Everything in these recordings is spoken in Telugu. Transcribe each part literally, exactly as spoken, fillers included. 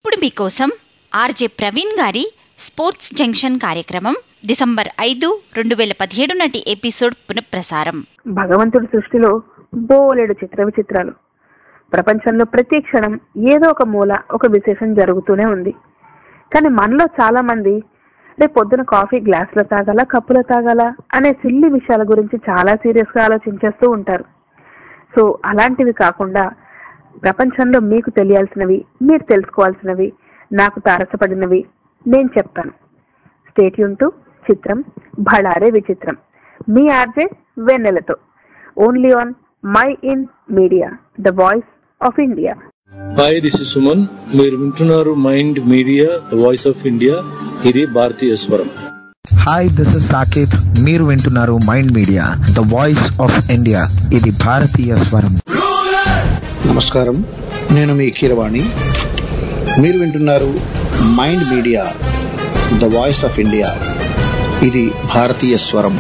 ఇప్పుడు మీకోసం ఆర్జే ప్రవీణ్ గారి స్పోర్ట్స్ జంక్షన్ కార్యక్రమం డిసెంబర్ ఐదు రెండు వేల పదిహేడు నాటి ఎపిసోడ్ పునఃప్రసారం. భగవంతుడి సృష్టిలో బోలెడు చిత్ర విచిత్రాలు. ప్రపంచంలో ప్రతి క్షణం ఏదో ఒక మూల ఒక విశేషం జరుగుతూనే ఉంది. కానీ మనలో చాలా మంది రేపు పొద్దున కాఫీ గ్లాసులో తాగాల కప్పులో తాగాల అనే సిల్లి విషయాల గురించి చాలా సీరియస్గా ఆలోచించేస్తూ ఉంటారు. సో అలాంటివి కాకుండా ప్రపంచంలో మీకు తెలియాల్సినవి, మీరు తెలుసుకోవాల్సినవి, నాకు తారసపడినవి నేను చెప్తాను. Stay tune to Chitram Bhalare Vichitram, మీ ఆర్జే వెన్నెలతో, only on my in media, the voice of India. Hi, this is Suman. మీరు వింటున్నారు mind media, the voice of India. ఇది భారతీయ స్వరం. Hi, this is Saketh. మీరు వింటున్నారు mind media, the voice of India. ఇది భారతీయ స్వరం. నమస్కారం, నేను మీ కీరవాణి. మీరు వింటున్నారు mind media, the voice of India. ఇది భారతీయ స్వరం.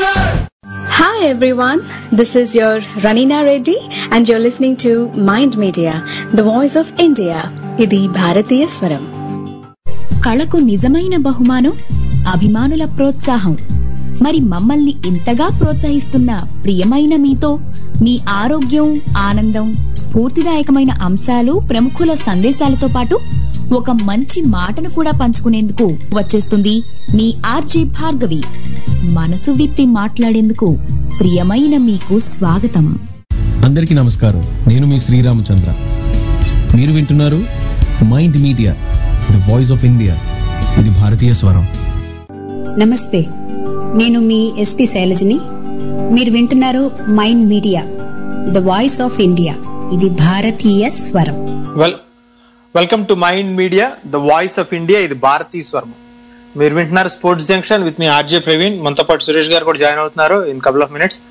Hi everyone, this is your Ranina Reddy and you're listening to Mind Media, the voice of India. ఇది భారతీయ స్వరం. కళకు నిజమైన బహుమానం అభిమానుల ప్రోత్సాహం. మరి మమ్మల్ని ఇంతగా ప్రోత్సహిస్తున్న ప్రియమైన మీతో మీ ఆరోగ్యం, ఆనందం, స్ఫూర్తిదాయకమైన అంశాలు, ప్రముఖుల సందేశాలతో పాటు ఒక మంచి మాటను కూడా పంచుకునేందుకు వచ్చేస్తుంది మీ ఆర్జే భార్గవి. మనసు విప్పి మాట్లాడేందుకు ప్రియమైన మీకు స్వాగతం. అందరికీ నమస్కారం. నేను మీ శ్రీరామచంద్ర. మీరు వింటున్నారు mind media, the voice of India. ఇది భారతీయ స్వరం. నమస్తే, నేను మీ ఎస్పి శైలజని. మీరు వింటున్నారు mind media, the voice of India. ఇది భారతీయ స్వరం. Well welcome to mind media, the voice of India. ఇది భారతీయ స్వరం. మీరు వింటున్నారు స్పోర్ట్స్ జంక్షన్ విత్ మీ ఆర్జే ప్రవీణ్. మనతో పాటు సురేష్ గారు కూడా జాయిన్ అవుతున్నారు ఇన్ కపుల్ ఆఫ్ మినిట్స్.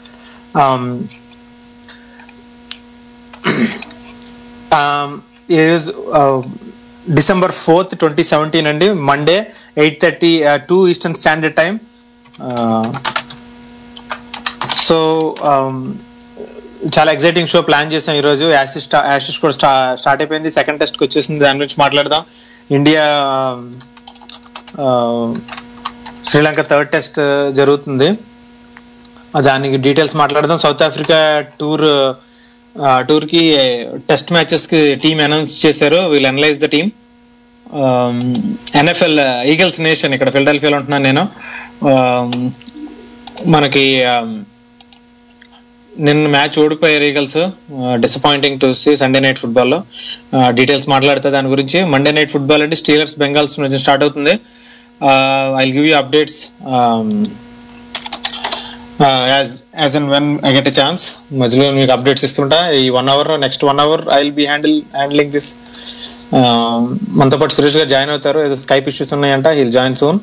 ఈరోజు డిసెంబర్ ఫోర్త్ ట్వంటీ సెవెంటీన్ అండి, Monday, eight thirty two eastern standard time. So చాలా ఎక్సైటింగ్ షో ప్లాన్ చేసాం ఈరోజు. యాషిస్ యాషిస్ కూడా స్టా స్టార్ట్ అయిపోయింది, సెకండ్ టెస్ట్కి వచ్చేసింది, దాని గురించి మాట్లాడదాం. ఇండియా శ్రీలంక థర్డ్ టెస్ట్ జరుగుతుంది, దానికి డీటెయిల్స్ మాట్లాడదాం. సౌత్ ఆఫ్రికా టూర్ టూర్కి టెస్ట్ మ్యాచెస్కి టీమ్ అనౌన్స్ చేశారు. We'll analyse the team. NFL Eagles nation, ఇక్కడ ఫిలడెల్ఫియాలో ఉంటున్నాను నేను. మనకి నిన్న మ్యాచ్ ఓడిపోయారు Eagles, disappointing to see Sunday night ఫుట్బాల్లో. డీటెయిల్స్ మాట్లాడతా దాని గురించి. మండే నైట్ ఫుట్బాల్ అంటే స్టీలర్స్ బెంగాల్స్ నుంచి స్టార్ట్ అవుతుంది. I will give you updates as as and when I get a chance. మధ్యలో మీకు అప్డేట్స్ ఇస్తుంటా. ఈ one hour next one hour I will be handle handling this. మనతో పాటు సురేష్ గారు జాయిన్ అవుతారు. ఏదో స్కైప్ ఇష్యూస్ ఉన్నాయంట, హీల్ జాయిన్ సూన్.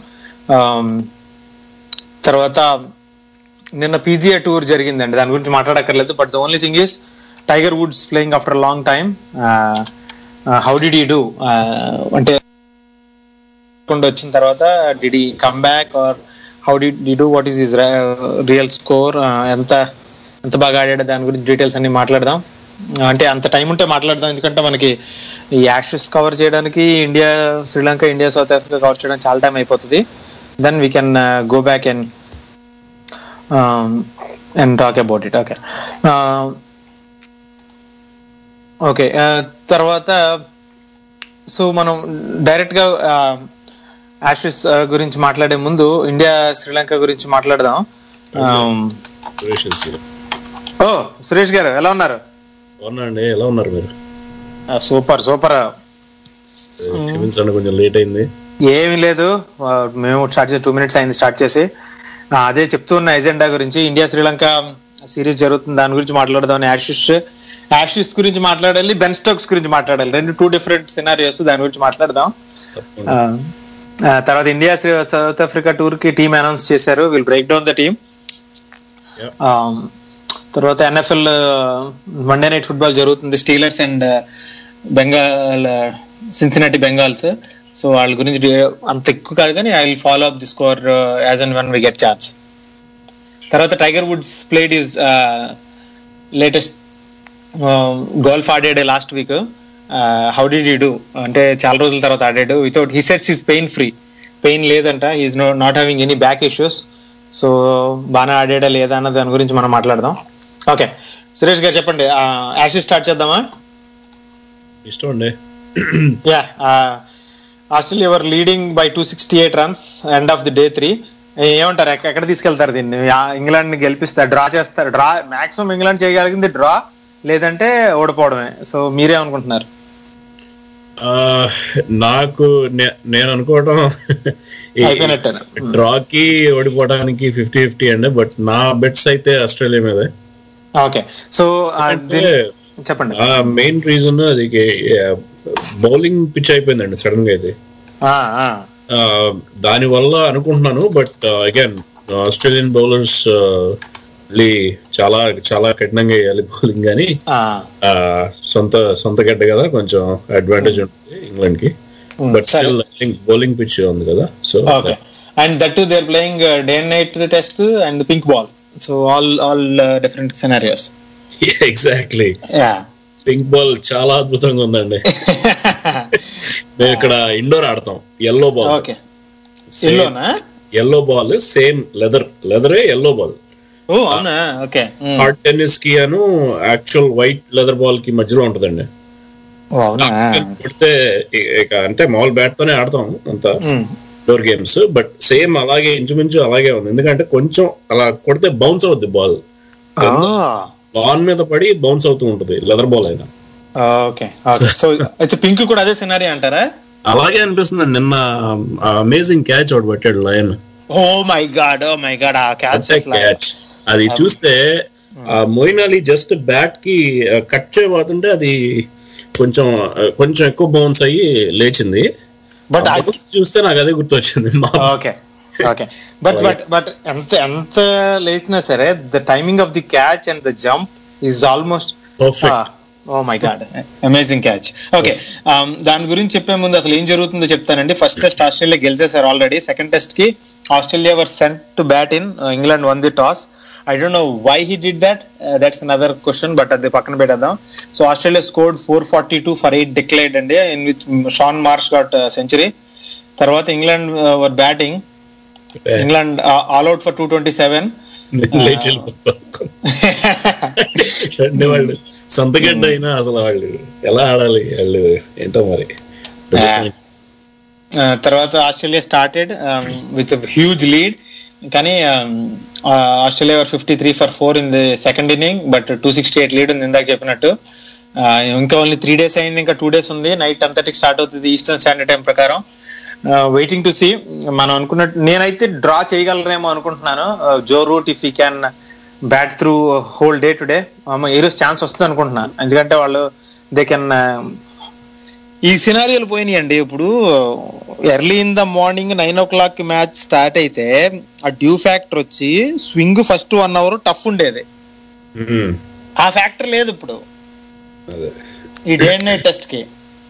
తర్వాత నిన్న పీజీఏ టూర్ జరిగిందండి, దాని గురించి మాట్లాడక్కర్లేదు. But the only thing is Tiger Woods playing after long time. How did he do అంటే వచ్చిన తర్వాత did he come back or how did he do, what is his real score, ఎంత ఎంత బాగా ఆడాడు, దాని గురించి డీటెయిల్స్ అన్ని మాట్లాడదాం. అంటే అంత టైం ఉంటే మాట్లాడదాం, ఎందుకంటే మనకి ఈ యాషెస్ కవర్ చేయడానికి India Sri Lanka, India South Africa cover చేయడానికి చాలా టైం అయిపోతుంది. Then we can go back and and talk about it. Okay okay తర్వాత సో మనం డైరెక్ట్గా యాషెస్ గురించి మాట్లాడే ముందు ఇండియా శ్రీలంక గురించి మాట్లాడదాం. ఓ సురేష్ గారు ఎలా ఉన్నారు? అవునండి, ఎలా ఉన్నారు మీరు? Super super. కొంచెం లేట్ అయింది. ఏమీ లేదు, మేము స్టార్ట్ చేసి టూ మినిట్స్ అయింది స్టార్ట్ చేసి. అదే చెప్తున్న ఎజెండా గురించి, ఇండియా శ్రీలంక సిరీస్ జరుగుతుంది, దాని గురించి మాట్లాడదాం. యాషిస్ యాషిస్ గురించి మాట్లాడాలి, బెన్ స్టోక్స్ గురించి మాట్లాడాలి, రెండు టూ డిఫరెంట్ సినారియోస్, దాని గురించి మాట్లాడదాం. తర్వాత ఇండియా సౌత్ ఆఫ్రికా టూర్ కి టీమ్ అనౌన్స్ చేశారు. Will break down the team. తర్వాత ఎన్ఎఫ్ఎల్ మండే నైట్ ఫుట్బాల్ జరుగుతుంది, Steelers and Bengal, Cincinnati Bengals. So వాళ్ళ గురించి అంత ఎక్కువ కాదు కానీ I will follow up the score as and when we get chance. తర్వాత Tiger Woods played is latest golf ఆడాడు last week. How did you do అంటే చాలా రోజుల తర్వాత ఆడాడు without he sets is pain free, pain లేదంట, he's no not having any back issues. So బాగా ఆడాడా లేదా అన్న దాని గురించి మనం మాట్లాడదాం. ఓకే సురేష్ గారు చెప్పండి, యాషెస్ స్టార్ట్ చేద్దామా? ఇష్టం అండి. Yeah, Australia were leading by two sixty eight runs end of the day three. ఏమంటారు, ఎక్కడ తీసుకెళ్తారు దీన్ని? ఇంగ్లాండ్ ని గెలిపిస్తారు, డ్రా చేస్తారు? డ్రా మాక్సిమం ఇంగ్లాండ్ చేయగలిగింది డ్రా, లేదంటే ఓడిపోవడమే. సో మీరేమనుకుంటున్నారు? నాకు నేను అనుకోవడం డ్రాకి ఓడిపోవడానికి ఫిఫ్టీ ఫిఫ్టీ అండి, బట్ నా బెట్స్ అయితే ఆస్ట్రేలియా మీదే. ఓకే, సో చెప్పండి. మెయిన్ రీజన్ అది బౌలింగ్ పిచ్ అయిపోయిందండి సడన్ గా ఇది, దాని వల్ల అనుకుంటున్నాను. బట్ అగైన్ ఆస్ట్రేలియన్ బౌలర్స్ చాలా చాలా కఠినంగా వేయాలి బౌలింగ్, కానీ సొంత సొంత గడ్డ కదా, కొంచెం అడ్వాంటేజ్ ఉంటుంది ఇంగ్లాండ్ కి. బట్ స్టిల్ బౌలింగ్ పిచ్ ఉంది కదా. So and that to they are playing day and night test and pink ball, so all all different scenarios. Exactly, pink ball చాలా అద్భుతంగా ఉందండి. మేము ఇక్కడ ఇండోర్ ఆడతాం, yellow ball, yellow ball same leather లెదరే ఎల్లో బాల్. హార్డ్ టెన్నిస్ కి అను యాక్చువల్ వైట్ లెదర్ బాల్ కి మధ్యలో ఉంటదండి. కొడితే అంటే మామూలు బ్యాట్ తోనే ఆడతాం అంతా డోర్ గేమ్స్, బట్ సేమ్ అలాగే ఇంచుమించు అలాగే ఉంది. ఎందుకంటే కొంచెం అలా కొడితే బౌన్స్ అవుద్ది బాల్, లాన్ మీద పడి బౌన్స్ అవుతూ ఉంటది లెదర్ బాల్ అయినా. పింక్ కూడా అదే సినారీ అంటారా? అలాగే అనిపిస్తుంది. నిన్న అమేజింగ్ క్యాచ్ ఒకటి పట్టాడు Lyon. Oh my god, oh my god, ఆ క్యాచ్ క్యాచ్ అది చూస్తే మొయిన్ అలీ జస్ట్ బ్యాట్ కి కట్ చేయబోతుంటే అది కొంచెం కొంచెం ఎక్కువ బౌన్స్ అయ్యి లేచింది. బట్ చూస్తే నాకు అదే గుర్తొచ్చింది. Okay okay, but but but ఎంత ఎంత లేచినా సరే the timing of the catch and the jump is almost perfect. Oh my god, amazing catch. Okay, దాని గురించి చెప్పే ముందు అసలు ఏం జరుగుతుందో చెప్తానండి. ఫస్ట్ టెస్ట్ ఆస్ట్రేలియా గెలిచేశారు ఆల్రెడీ. సెకండ్ టెస్ట్ కి Australia were sent to bat in, England won the toss. I don't know why he did that. Uh, that's another question, but at the pakkana pedadam. So Australia scored four forty-two for eight declared and in which Sean Marsh got a century. Tarvata England uh, were batting. Yeah. England uh, all out for two twenty-seven. లేచిల్ అంటే వాళ్ళు సొంతగడ్డ అయినా అసలు వాళ్ళు ఎలా ఆడాలి వాళ్ళు ఏంటో మరి. తర్వాత Australia started with huge lead, కానీ Australia were fifty three for four in the second inning, but two sixty eight lead ఉంది ఇందాక చెప్పినట్టు. ఇంకా ఓన్లీ త్రీ డేస్ అయింది, ఇంకా టూ డేస్ ఉంది. నైట్ టెన్ థర్టీకి స్టార్ట్ అవుతుంది ఈస్టర్న్ స్టాండర్డ్ టైం ప్రకారం. Waiting to see. మనం అనుకున్నట్టు నేనైతే డ్రా చేయగలరేమో అనుకుంటున్నాను. Joe Root if you can bat through whole day today, ఈ రోజు ఛాన్స్ వస్తుంది అనుకుంటున్నాను. ఎందుకంటే వాళ్ళు దే కెన్. ఈ సినారియోలు పోయినాయండి. ఇప్పుడు early in the morning nine o'clock match start అయితే ఆ డ్యూ ఫ్యాక్టర్ వచ్చి swing first one hour tough ఉండేది, ఆ ఫ్యాక్టర్ లేదు ఇప్పుడు ఈ డే అండ్ నైట్ టెస్ట్ కి.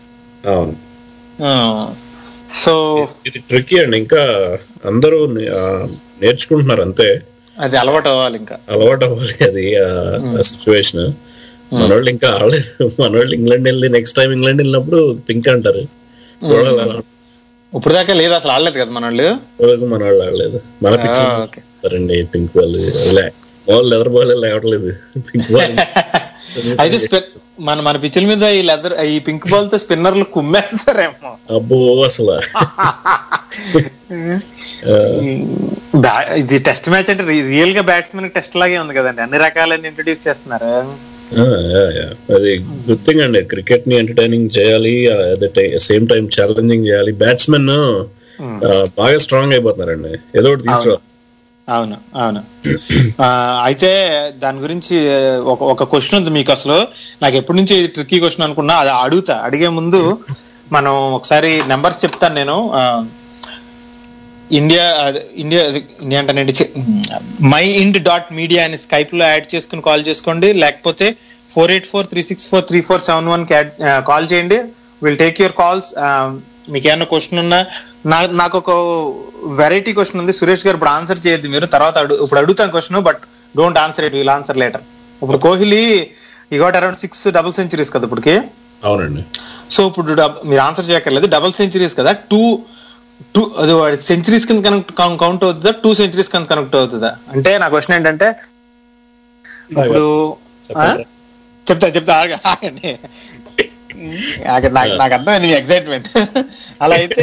సో ఇది ట్రిక్కీ అండి, ఇంకా అందరూ నేర్చుకుంటున్నారు అంతే, అది అలవాటు అవ్వాలి, ఇంకా అలవాటు అవ్వాలి అది సిచ్యువేషన్. మనోళ్ళు ఇంకా ఆడలేదు, మనోళ్ళు ఇంగ్లాండ్ వెళ్ళి నెక్స్ట్ టైం ఇంగ్లాండ్ వెళ్ళినప్పుడు పింక్ అంటారు. ఇప్పుడు దాకా లేదు, అసలు ఆడలేదు కదా మనోళ్ళు, మన వాళ్ళు ఆడలేదు. మన పిచ్చారండి pink ball, ball leather ball లేవట్లేదు పింక్ బాల్. అయితే మన మన పిచ్చుల మీద ఈ లెదర్ ఈ పింక్ బాల్ తో స్పిన్నర్లు కుమ్మేస్తారేమో. అబ్బో అసలు ఇది టెస్ట్ మ్యాచ్ అంటే రియల్ గా బ్యాట్స్మెన్ టెస్ట్ లాగే ఉంది కదండి, అన్ని రకాలన్నీ ఇంట్రడ్యూస్ చేస్తున్నారు. అది గుడ్ థింగ్ అండి, క్రికెట్ ని ఎంటర్టైనింగ్ చేయాలి, at the same time challenging చేయాలి. బ్యాట్స్మెన్ బాగా స్ట్రాంగ్ అయిపోతున్నారండి, ఏదో ఒకటి తీసుకురా. అవును అవును. అయితే దాని గురించి ఒక ఒక క్వశ్చన్ ఉంది మీకు. అసలు నాకు ఎప్పటి నుంచి ట్రిక్కీ క్వశ్చన్ అనుకున్నా, అది అడుగుతా. అడిగే ముందు మనం ఒకసారి నెంబర్స్ చెప్తాను నేను. ఇండియా ఇండియా ఇండియా అంటానండి, మై ఇండ్ డాట్ మీడియా అని స్కైప్ లో యాడ్ చేసుకుని కాల్ చేసుకోండి, లేకపోతే four eight four three six four three four seven one కి కాల్ చేయండి. Will take your calls. మీకు ఏమన్నా క్వశ్చన్ ఉన్నా, నా నాకు ఒక వెరైటీ క్వశ్చన్ ఉంది సురేష్ గారు, ఇప్పుడు ఆన్సర్ చేయొద్దు మీరు, తర్వాత అడుగు ఇప్పుడు అడుగుతాను question, but don't answer it, will answer later. ఇప్పుడు కోహ్లీ ఈ got around six double centuries కదా ఇప్పటికి. అవునండి. సో ఇప్పుడు మీరు ఆన్సర్ చేయక్కర్లేదు, డబుల్ సెంచరీస్ కదా, టూ టూ అది సెంచరీస్ కింద కనెక్ట్ కౌంట్ అవుతుందా, టూ సెంచరీస్ కింద కనెక్ట్ అవుతుందా? అంటే నా క్వశ్చన్ ఏంటంటే ఇప్పుడు చెప్తా చెప్తా ఆగండి, నాకు నాకు అర్థమైంది ఎగ్జైట్మెంట్. అలా అయితే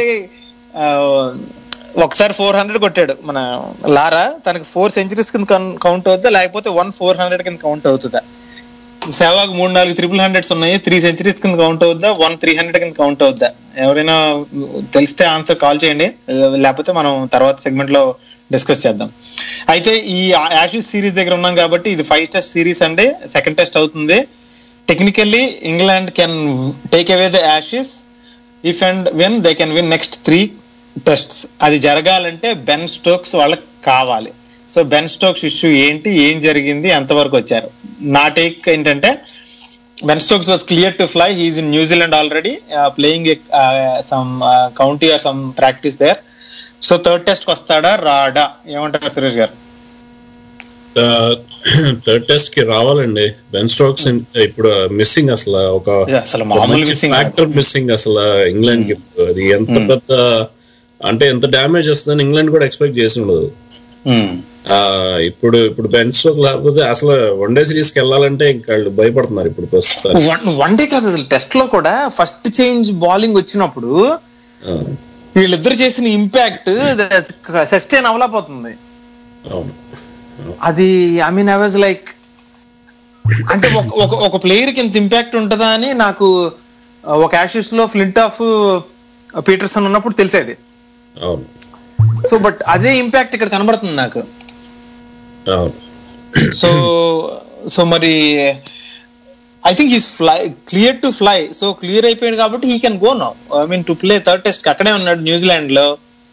ఒకసారి ఫోర్ హండ్రెడ్ కొట్టాడు మన లారా, తనకి ఫోర్ సెంచరీస్ కింద కౌంట్ అవుతుందా లేకపోతే వన్ ఫోర్ హండ్రెడ్ కింద కౌంట్ అవుతుందా? సేవాగ్ మూడు నాలుగు త్రిపుల్ హండ్రెడ్స్ ఉన్నాయి, త్రీ సెంచరీస్ కింద కౌంట్ అవుద్దా, వన్ త్రీ హండ్రెడ్ కింద కౌంట్ అవుద్దా? ఎవరైనా తెలిస్తే ఆన్సర్ కాల్ చేయండి, లేకపోతే మనం తర్వాత సెగ్మెంట్ లో డిస్కస్ చేద్దాం. అయితే ఈ యాషెస్ సిరీస్ దగ్గర ఉన్నాం కాబట్టి ఇది ఫైవ్ టెస్ట్ సిరీస్ అండి, సెకండ్ టెస్ట్ అవుతుంది. Technically England can take away the Ashes if and when they can win next three tests. అది జరగాలంటే బెన్ స్టోక్స్ వాళ్ళకి కావాలి. సో బెన్ స్టోక్స్ ఇష్యూ ఏంటి, ఏం జరిగింది, ఎంతవరకు వచ్చారు? నా టేక్ ఏంటంటే Ben Stokes was clear to fly, he's in New Zealand already playing some county are some practice there. So third test కి వస్తాడా రాడా, ఏమంటారు సురేష్ గారు? థర్డ్ టెస్ట్ కి రావాలండి. బెన్ స్టోక్స్ ఇప్పుడు మిస్సింగ్, అసలు ఒక ఫ్యాక్టర్ మిస్సింగ్ అసలు ఇంగ్లాండ్ కి. అది ఎంత పెద్ద అంటే ఎంత డ్యామేజ్ వస్తుందని ఇంగ్లాండ్ కూడా ఎక్స్పెక్ట్ చేసి ఉండదు. ఇప్పుడు ఇప్పుడు బెన్ స్టోక్ లేకపోతే అసలు వన్ డే సిరీస్ కి వెళ్ళాలంటే ఇంకా వాళ్ళు భయపడుతున్నారు ఇప్పుడు ప్రస్తుతం. వన్ డే కాదు, అసలు టెస్ట్ లో కూడా ఫస్ట్ చేంజ్ బౌలింగ్ వచ్చినప్పుడు వీళ్ళిద్దరు చేసిన ఇంపాక్ట్ సస్టైన్ అవ్వలేకపోతుంది. అది I mean I was like, అంటే ఒక ఒక ప్లేయర్ కి ఇంత ఇంపాక్ట్ ఉంటుందా అని నాకు ఒక యాషెస్ లో ఫ్లింట్ ఆఫ్ పీటర్సన్ ఉన్నప్పుడు తెలిసేది. సో బట్ అదే ఇంపాక్ట్ ఇక్కడ కనబడుతుంది నాకు. సో సో మరి I think he's fly clear to fly. So clear అయిపోయాడు కాబట్టి he can go now, I mean to play third test. అక్కడే ఉన్నాడు న్యూజిలాండ్ లో.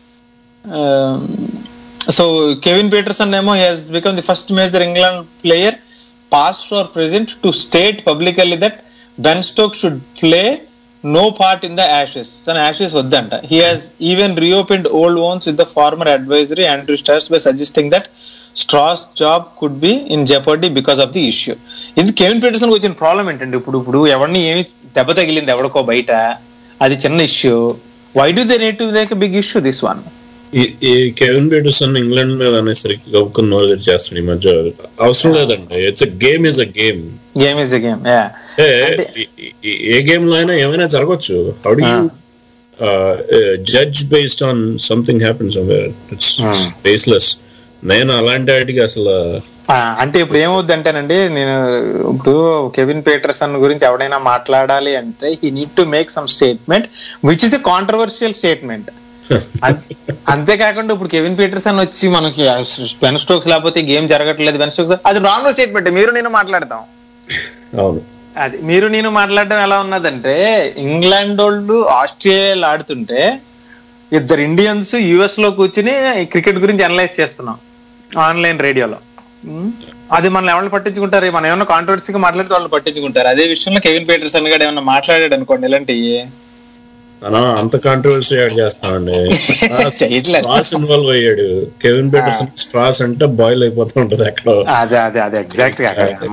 సో కెవిన్ పీటర్సన్ ఏమో he has become the first major England player past or present to state publicly that Ben Stokes should play no part in the ashes. San ashes వద్దంట. He has even reopened old wounds with the former advisory Andrew Sturridge by suggesting that Strauss job could be in jeopardy because of the issue. ఇది కెవిన్ పీటర్సన్ వచ్చిన ప్రాబ్లం ఏంటండి, ఇప్పుడు ఇప్పుడు ఎవరిని ఏమి దెబ్బ తగిలింది ఎవరికో బయట, అది చిన్న issue. Why do they need to make a big issue this one? ఈ కెవిన్ పీటర్సన్ ఇంగ్లాండ్ మీద అనేసరికి గొప్ప నోరు చేస్తాడు ఈ మధ్య. అవసరం లేదండి, it's a game is a game game is a game. ఏ గేమ్ లో అయినా ఏమైనా జరగచ్చు. How do you judge based on something happens somewhere? It's baseless. నేను అలాంటి వాటికి అసలు అంటే ఇప్పుడు ఏమవుద్ది అంటేనండి, నేను ఇప్పుడు కెవిన్ పీటర్సన్ గురించి ఎవడైనా మాట్లాడాలి అంటే he need to make some statement which is a controversial statement. అంతేకాకుండా ఇప్పుడు కెవిన్ పీటర్సన్ వచ్చి మనకి బెన్ స్టోక్స్ లేకపోతే గేమ్ జరగట్లేదు, బెన్ స్టోక్స్, అది రాంగ్ స్టేట్మెంట్. మీరు నేను మాట్లాడతాం, అది మీరు నేను మాట్లాడడం ఎలా ఉన్నదంటే, ఇంగ్లాండ్ వాళ్ళు ఆస్ట్రేలియా ఆడుతుంటే ఇద్దరు ఇండియన్స్ యుఎస్ లో కూర్చుని క్రికెట్ గురించి అనలైజ్ చేస్తున్నాం ఆన్లైన్ రేడియోలో. అది మనం ఎవరిని పట్టించుకుంటారు? మనం ఏమన్నా కాంట్రవర్సీగా మాట్లాడితే వాళ్ళు పట్టించుకుంటారు. అదే విషయంలో కెవిన్ పీటర్సన్ గారు ఏమన్నా మాట్లాడాడు అనుకోండి ఇలాంటివి, అంత కాంట్రవర్సీ యాడ్ చేస్తామండి. స్ట్రాస్ ఇన్వాల్వ్ అయ్యాడు. కెవిన్ పీటర్సన్ స్ట్రాస్ అంటే బాయిల్ అయిపోతూ ఉంటది అక్కడ. అదే అదే అదే ఎగ్జాక్ట్ గా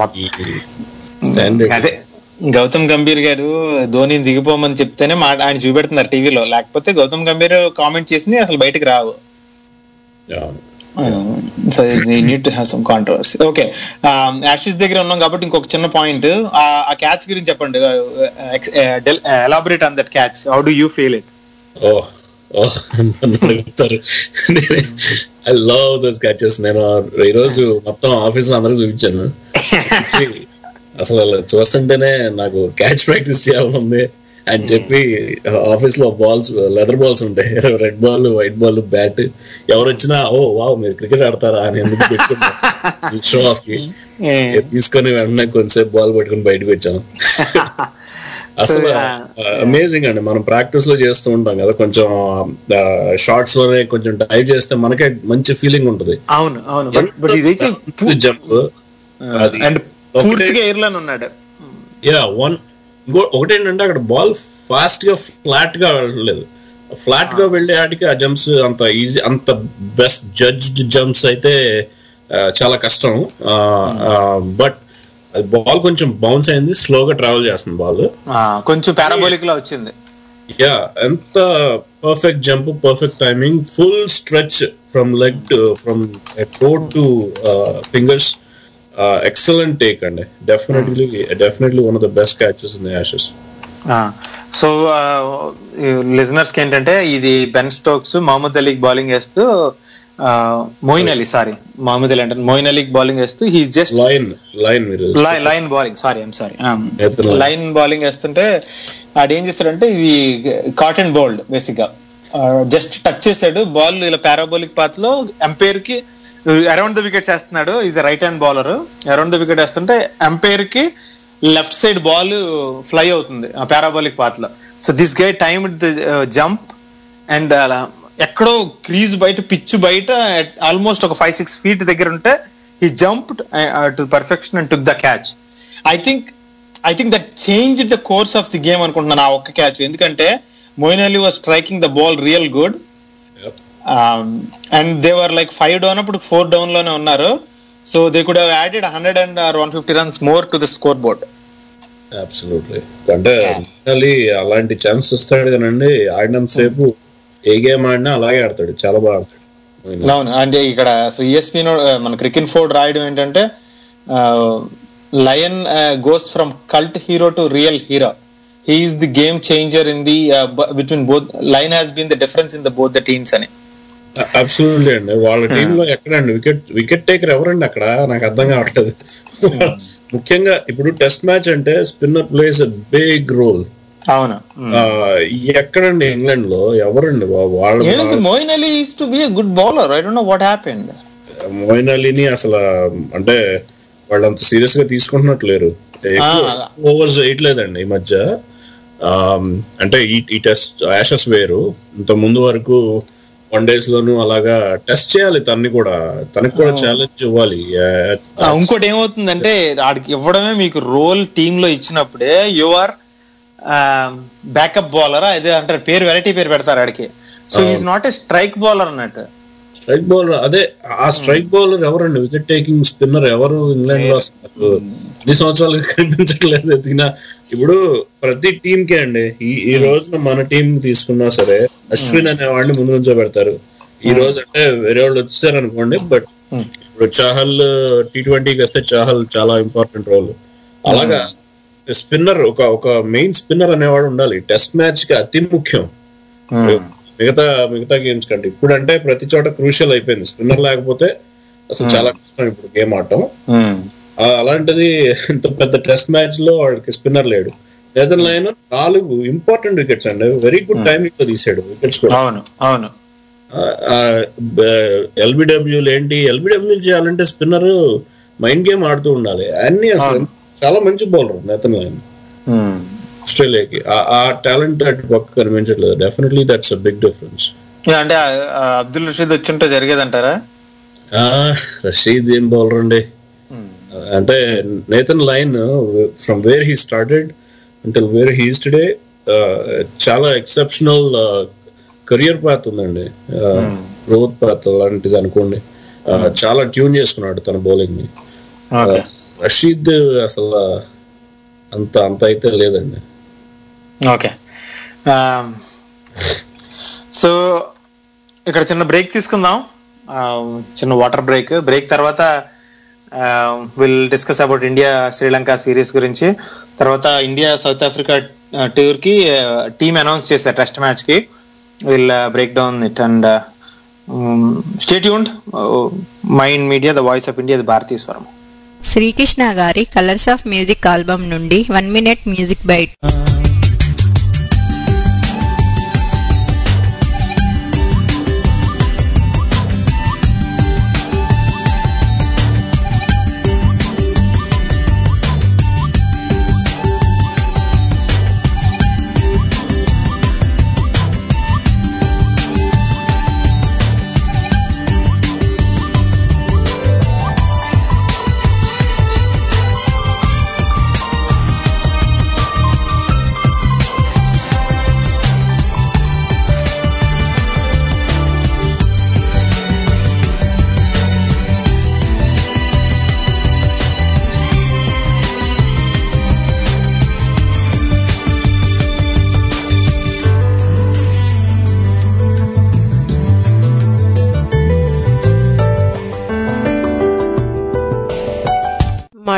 అదే. గౌతమ్ గంభీర్ గారు ధోని దిగిపోమని చెప్తేనే మా ఆయన చూపెడుతున్నారు టీవీలో, లేకపోతే గౌతమ్ గంభీర్ కామెంట్ చేసింది అసలు బయటకు రావు. So need to have some controversy. Okay, Ashes దగ్గర ఉన్నాం కాబట్టి ఇంకొక చిన్న పాయింట్, ఆ క్యాచ్ గురించి చెప్పండి. Elaborate on that catch. How do you feel it? Oh oh అడుగుతారు. I love those catches. నేను ఈరోజు మొత్తం ఆఫీస్ లో అందరికి చూపించాను. అసలు అలా చూస్తుంటేనే నాకు క్యాచ్ ప్రాక్టీస్ చేయాలనుంది అని చెప్పి ఆఫీస్ లో బాల్స్, లెదర్ బాల్స్ ఉంటాయి, red ball, white ball, bat. ఎవరు వచ్చినా ఓ వావ్ మీరు క్రికెట్ ఆడతారా అని ఎందుకు పెట్టుకున్నా షో ఆఫ్ కి తీసుకొని వెంటనే కొంతసేపు బాల్ పట్టుకుని బయటకు వచ్చాను. అసలు అమేజింగ్ అండి. మనం ప్రాక్టీస్ లో చేస్తూ ఉంటాం కదా, కొంచెం షార్ట్స్ లోనే కొంచెం డైవ్ చేస్తే మనకే మంచి ఫీలింగ్ ఉంటుంది. అవును అవును. Jump yeah one. ఒకటేంటంటే అక్కడ బాల్ ఫాస్ట్ గా ఫ్లాట్ గా వెళ్ళలేదు. ఫ్లాట్ గా వెళ్ళే ఆటికి ఆ జంప్స్ అంత ఈజీ, అంత బెస్ట్ జడ్జ్డ్ జంప్స్ అయితే చాలా కష్టం. బట్ అది బాల్ కొంచెం బౌన్స్ అయింది, స్లోగా ట్రావెల్ చేస్తుంది బాల్, కొంచెం పారాబోలిక్ లా వచ్చింది. యా, ఎంత perfect jump, perfect timing, full stretch from leg to from toe to fingers. Excellent take అండి, definitely definitely one of the best catches in the Ashes. So listeners కి ఏంటంటే, ఇది బెన్ స్టోక్స్ మహమ్మద్ అలీకి బౌలింగ్ వేస్తూ, మోయిన్ అలీ సారీ మహమ్మద్ అలీ అంటే మోయిన్ అలీకి బౌలింగ్ వేస్తూ, he just Lyon Lyon Lyon bowling sorry I'm sorry Lyon bowling వేస్తుంటే ఆడేం చేస్తాడంటే, ఇది కాట్ అండ్ బౌల్డ్ బేసిక్ గా, జస్ట్ టచ్ చేశాడు బాల్ ఇలా పారాబోలిక్ పాత్ లో, ఎంపైర్ కి అరౌండ్ ద వికెట్స్ వేస్తున్నాడు. Is right hand bowler, around the wicket వేస్తుంటే ఎంపైర్ కి లెఫ్ట్ సైడ్ బాల్ ఫ్లై అవుతుంది ఆ పారాబోలిక్ పాత్ లో. So this guy time the jump and అలా ఎక్కడో క్రీజ్ బయట, పిచ్ బయట ఆల్మోస్ట్ ఒక ఫైవ్ సిక్స్ ఫీట్ దగ్గర ఉంటే he jumped to perfection and took the catch. I think I think that change the course of the game అనుకుంటున్నాను ఆ ఒక్క క్యాచ్. ఎందుకంటే Moeen Ali was striking the ball real good and they were like five down, అప్పుడు ఫోర్ డౌన్ లోనే ఉన్నారు. So they could have added hundred and or one fifty runs more to the scoreboard. Absolutely, అంటే మోయిన్ అలాంటి ఛాన్స్ ఇస్తాడు కానండి, ఆడినంత సేపు ఏ గేమ్ ఆడినా అలాగే ఆడతాడు, చాలా బాగా ఆడతాడు. అవును, అంటే ఇక్కడ ఈఎస్పీ మన క్రికెట్ ఫోర్డ్ రాయడం ఏంటంటే, Lyon goes from cult hero to real hero. He is the game changer in the between both. Lyon has been the difference in the both the teams అని. అబ్సల్యూట్లీ అండి, వాళ్ళ టీమ్ లో ఎక్కడండి వికెట్ వికెట్ టేకర్ ఎవరండి అక్కడ, నాకు అర్థం కావట్లేదు. ముఖ్యంగా ఇప్పుడు టెస్ట్ మ్యాచ్ అంటే spinner plays a big role. అవును, ఎక్కడండి ఇంగ్లాండ్ లో ఎవరండి వాళ్ళు? Moeen Ali is to be a good bowler. I don't know what happened. Moeen అలీని అసలు అంటే వాళ్ళు అంత సీరియస్ గా తీసుకుంటున్నట్లేరు, ఓవర్స్ వేయట్లేదండి ఈ మధ్య. అంటే ఈ టెస్ట్ యాషెస్ వేరు, ఇంత ముందు వరకు వన్ డేస్ లోను అలాగా టెస్ట్ చేయాలి, తనని కూడా తనకి కూడా ఛాలెంజ్ ఇవ్వాలి. ఇంకోటి ఏమవుతుందంటే, ఆడికి ఇవ్వడమే మీకు రోల్ టీమ్ లో ఇచ్చినప్పుడే యు ఆర్ బ్యాకప్ బౌలర్, అదే అంటారు పేరు, వెరైటీ పేరు పెడతారు ఆడికి. So is not a strike bowler అన్నట్టు. స్ట్రైక్ బౌలర్, అదే ఆ స్ట్రైక్ బౌలర్ ఎవరండి, వికెట్ టేకింగ్ స్పిన్నర్ ఎవరు ఇంగ్లాండ్ లో ఎన్ని సంవత్సరాలుగా కనిపించట్లేదు. ఎదిగినా ఇప్పుడు ప్రతి టీం కి అండి, ఈ ఈ రోజున మన టీం తీసుకున్నా సరే అశ్విన్ అనే వాడిని ముందు నుంచో పెడతారు. ఈ రోజు అంటే వేరే వాళ్ళు వచ్చేసారు అనుకోండి, బట్ ఇప్పుడు చాహల్ టీ ట్వంటీకి వస్తే చాహల్ చాలా ఇంపార్టెంట్ రోల్. అలాగా స్పిన్నర్, ఒక ఒక మెయిన్ స్పిన్నర్ అనేవాడు ఉండాలి. టెస్ట్ మ్యాచ్ కి అతి ముఖ్యం, మిగతా మిగతా గేమ్స్ కంటే. ఇప్పుడు అంటే ప్రతి చోట క్రూషియల్ అయిపోయింది, స్పిన్నర్ లేకపోతే అసలు చాలా కష్టం ఇప్పుడు గేమ్ ఆడటం. అలాంటిది ఇంత పెద్ద టెస్ట్ మ్యాచ్ లో వాడికి స్పిన్నర్ లేడు. నెదర్లాండ్ నాలుగు ఇంపార్టెంట్ వికెట్స్ అండి, వెరీ గుడ్ టైమింగ్ లో తీసాడు వికెట్స్ కూడా. అవును అవును ఎల్బిడబ్ల్యూ ఏంటి, ఎల్బిడబ్ల్యూ చేయాలంటే స్పిన్నర్ మైండ్ గేమ్ ఆడుతూ ఉండాలి. అన్ని అసలు చాలా మంచి బౌలర్ నెదర్లాండ్ ఆస్ట్రేలియాకి. ఆ టాలెంట్ అటు పక్క కనిపించట్లేదు. Definitely that's a big difference. అంటే అబ్దుల్ రషీద్ వచ్చింటే జరిగేదంటారా? రషీద్ ఏం బౌలర్ అండి, అంటే Nathan Lyon from where he started until where he is today చాలా ఎక్సెప్షనల్ కెరియర్ పాత్ ఉందండి, గ్రోత్ పాత్ లాంటిది అనుకోండి. చాలా ట్యూన్ చేసుకున్నాడు తన బౌలింగ్ ని. రషీద్ అసలు అంత అంత అయితే లేదండి. ఓకే, సో ఇక్కడ చిన్న బ్రేక్ తీసుకుందాం, చిన్న వాటర్ బ్రేక్. బ్రేక్ తర్వాత will discuss about India Sri Lanka series గురించి. తర్వాత ఇండియా సౌత్ ఆఫ్రికా టూర్ కి టీమ్ అనౌన్స్ చేశారు టెస్ట్ మ్యాచ్ కి. Will break down it and stay tuned. Mind media, the voice of India, the భారతీయ స్వరం. శ్రీకృష్ణ గారి కలర్స్ ఆఫ్ మ్యూజిక్ ఆల్బమ్ నుండి వన్ మినిట్ మ్యూజిక్ బైట్.